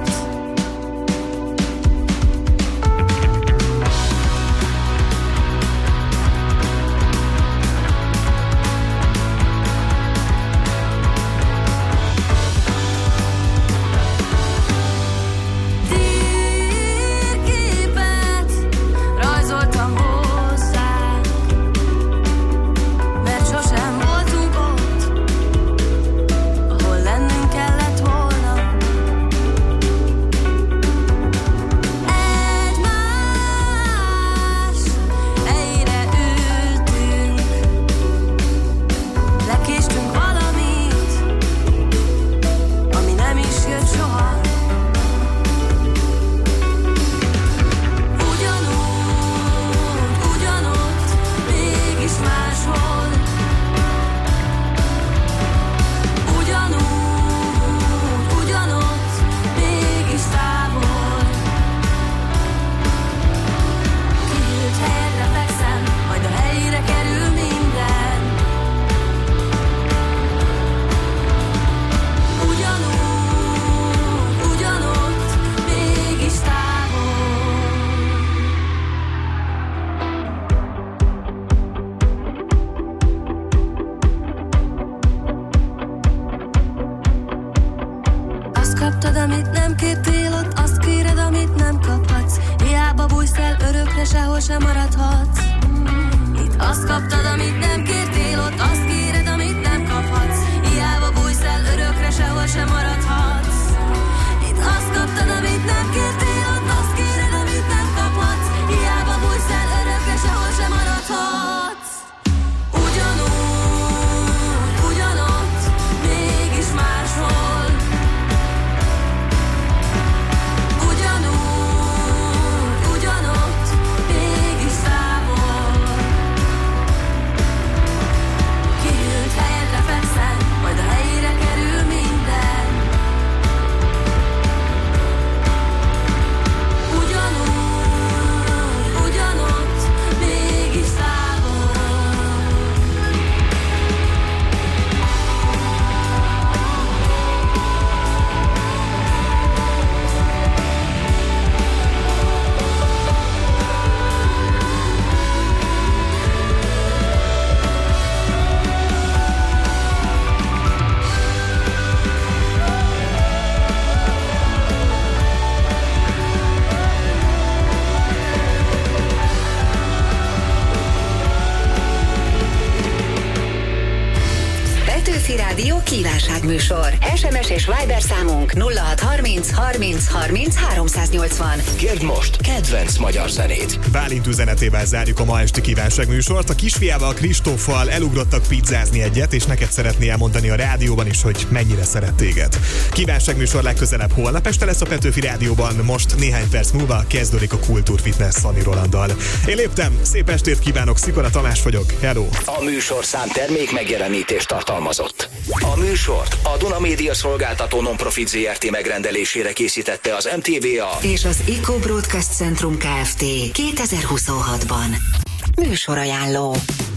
Kívánságműsor. es em es és Viber számunk nulla hat harminc harminc harminc háromszáznyolcvan. Kérd most kedvenc magyar zenét. Bálint üzenetével zárjuk a ma esti kívánságműsort. A kisfiával, Kristóffal elugrottak pizzázni egyet, és neked szeretné elmondani a rádióban is, hogy mennyire szeret téged. Kívánságműsor legközelebb holnap este lesz a Petőfi Rádióban, most néhány perc múlva kezdődik a Kultúrfitness Szani Rolanddal. Én léptem, szép estét kívánok, Szikora Tamás vagyok, hello! A műsorszám termék megjelenítést tartalmazott. A műsort a Duna Média Szolgáltató Nonprofit zé er té megrendelésére készítette az em té vé á és az Eco Broadcast Centrum Kft. kétezer-huszonhatban. Műsorajánló.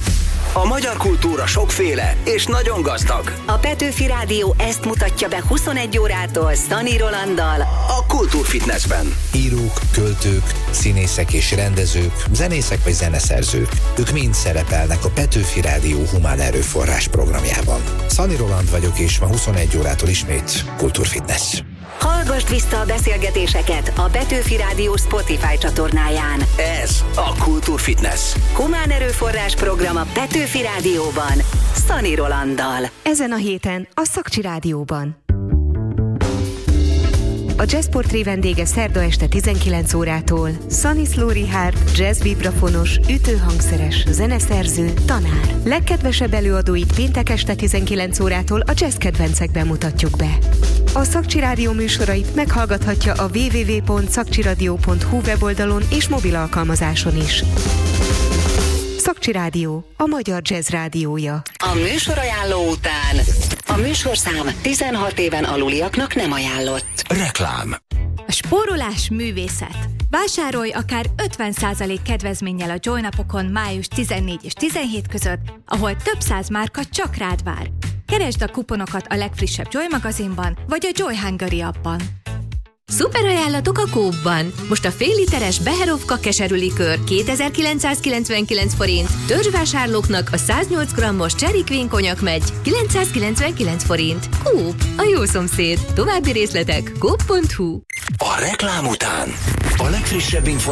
A magyar kultúra sokféle és nagyon gazdag. A Petőfi Rádió ezt mutatja be huszonegy órától Szani Rolanddal a Kultúrfitnessben. Írók, költők, színészek és rendezők, zenészek vagy zeneszerzők. Ők mind szerepelnek a Petőfi Rádió humán erőforrás programjában. Szani Roland vagyok, és ma huszonegy órától ismét Kultúrfitness. Hallgasd vissza a beszélgetéseket a Petőfi Rádió Spotify csatornáján. Ez a Kultúrfitness. Humán erőforrás program a Petőfi Rádióban, Szani Rolanddal. Ezen a héten a Szakcsi Rádióban. A Jazzportré vendége szerda este tizenkilenc órától Stanisław Richard, jazz vibrafonos, ütőhangszeres, zeneszerző, tanár. Legkedvesebb előadóit péntek este tizenkilenc órától a jazz kedvencekben mutatjuk be. A Szakcsi Rádió műsorait meghallgathatja a double-u double-u double-u pont szakcsiradio pont hu weboldalon és mobil alkalmazáson is. Szakcsi Rádió, a magyar jazz rádiója. A műsorajánló után a műsorszám tizenhat éven aluliaknak nem ajánlott. Reklám. A spórolás művészet. Vásárolj akár ötven százalék kedvezménnyel a Joy napokon május tizennégy és tizenhét között, ahol több száz márka csak rád vár. Keresd a kuponokat a legfrissebb Joy magazinban, vagy a Joy Hungary appban. Szuper ajánlatok a Coop-ban. Most a fél literes Beherovka keserűlikör kétezer-kilencszázkilencvenkilenc forint, törzsvásárlóknak a száznyolc grammos Cherry Queen konyak megy kilencszázkilencvenkilenc forint. Coop, a jó szomszéd. További részletek coop pont hu. A reklám után a legfrissebb információ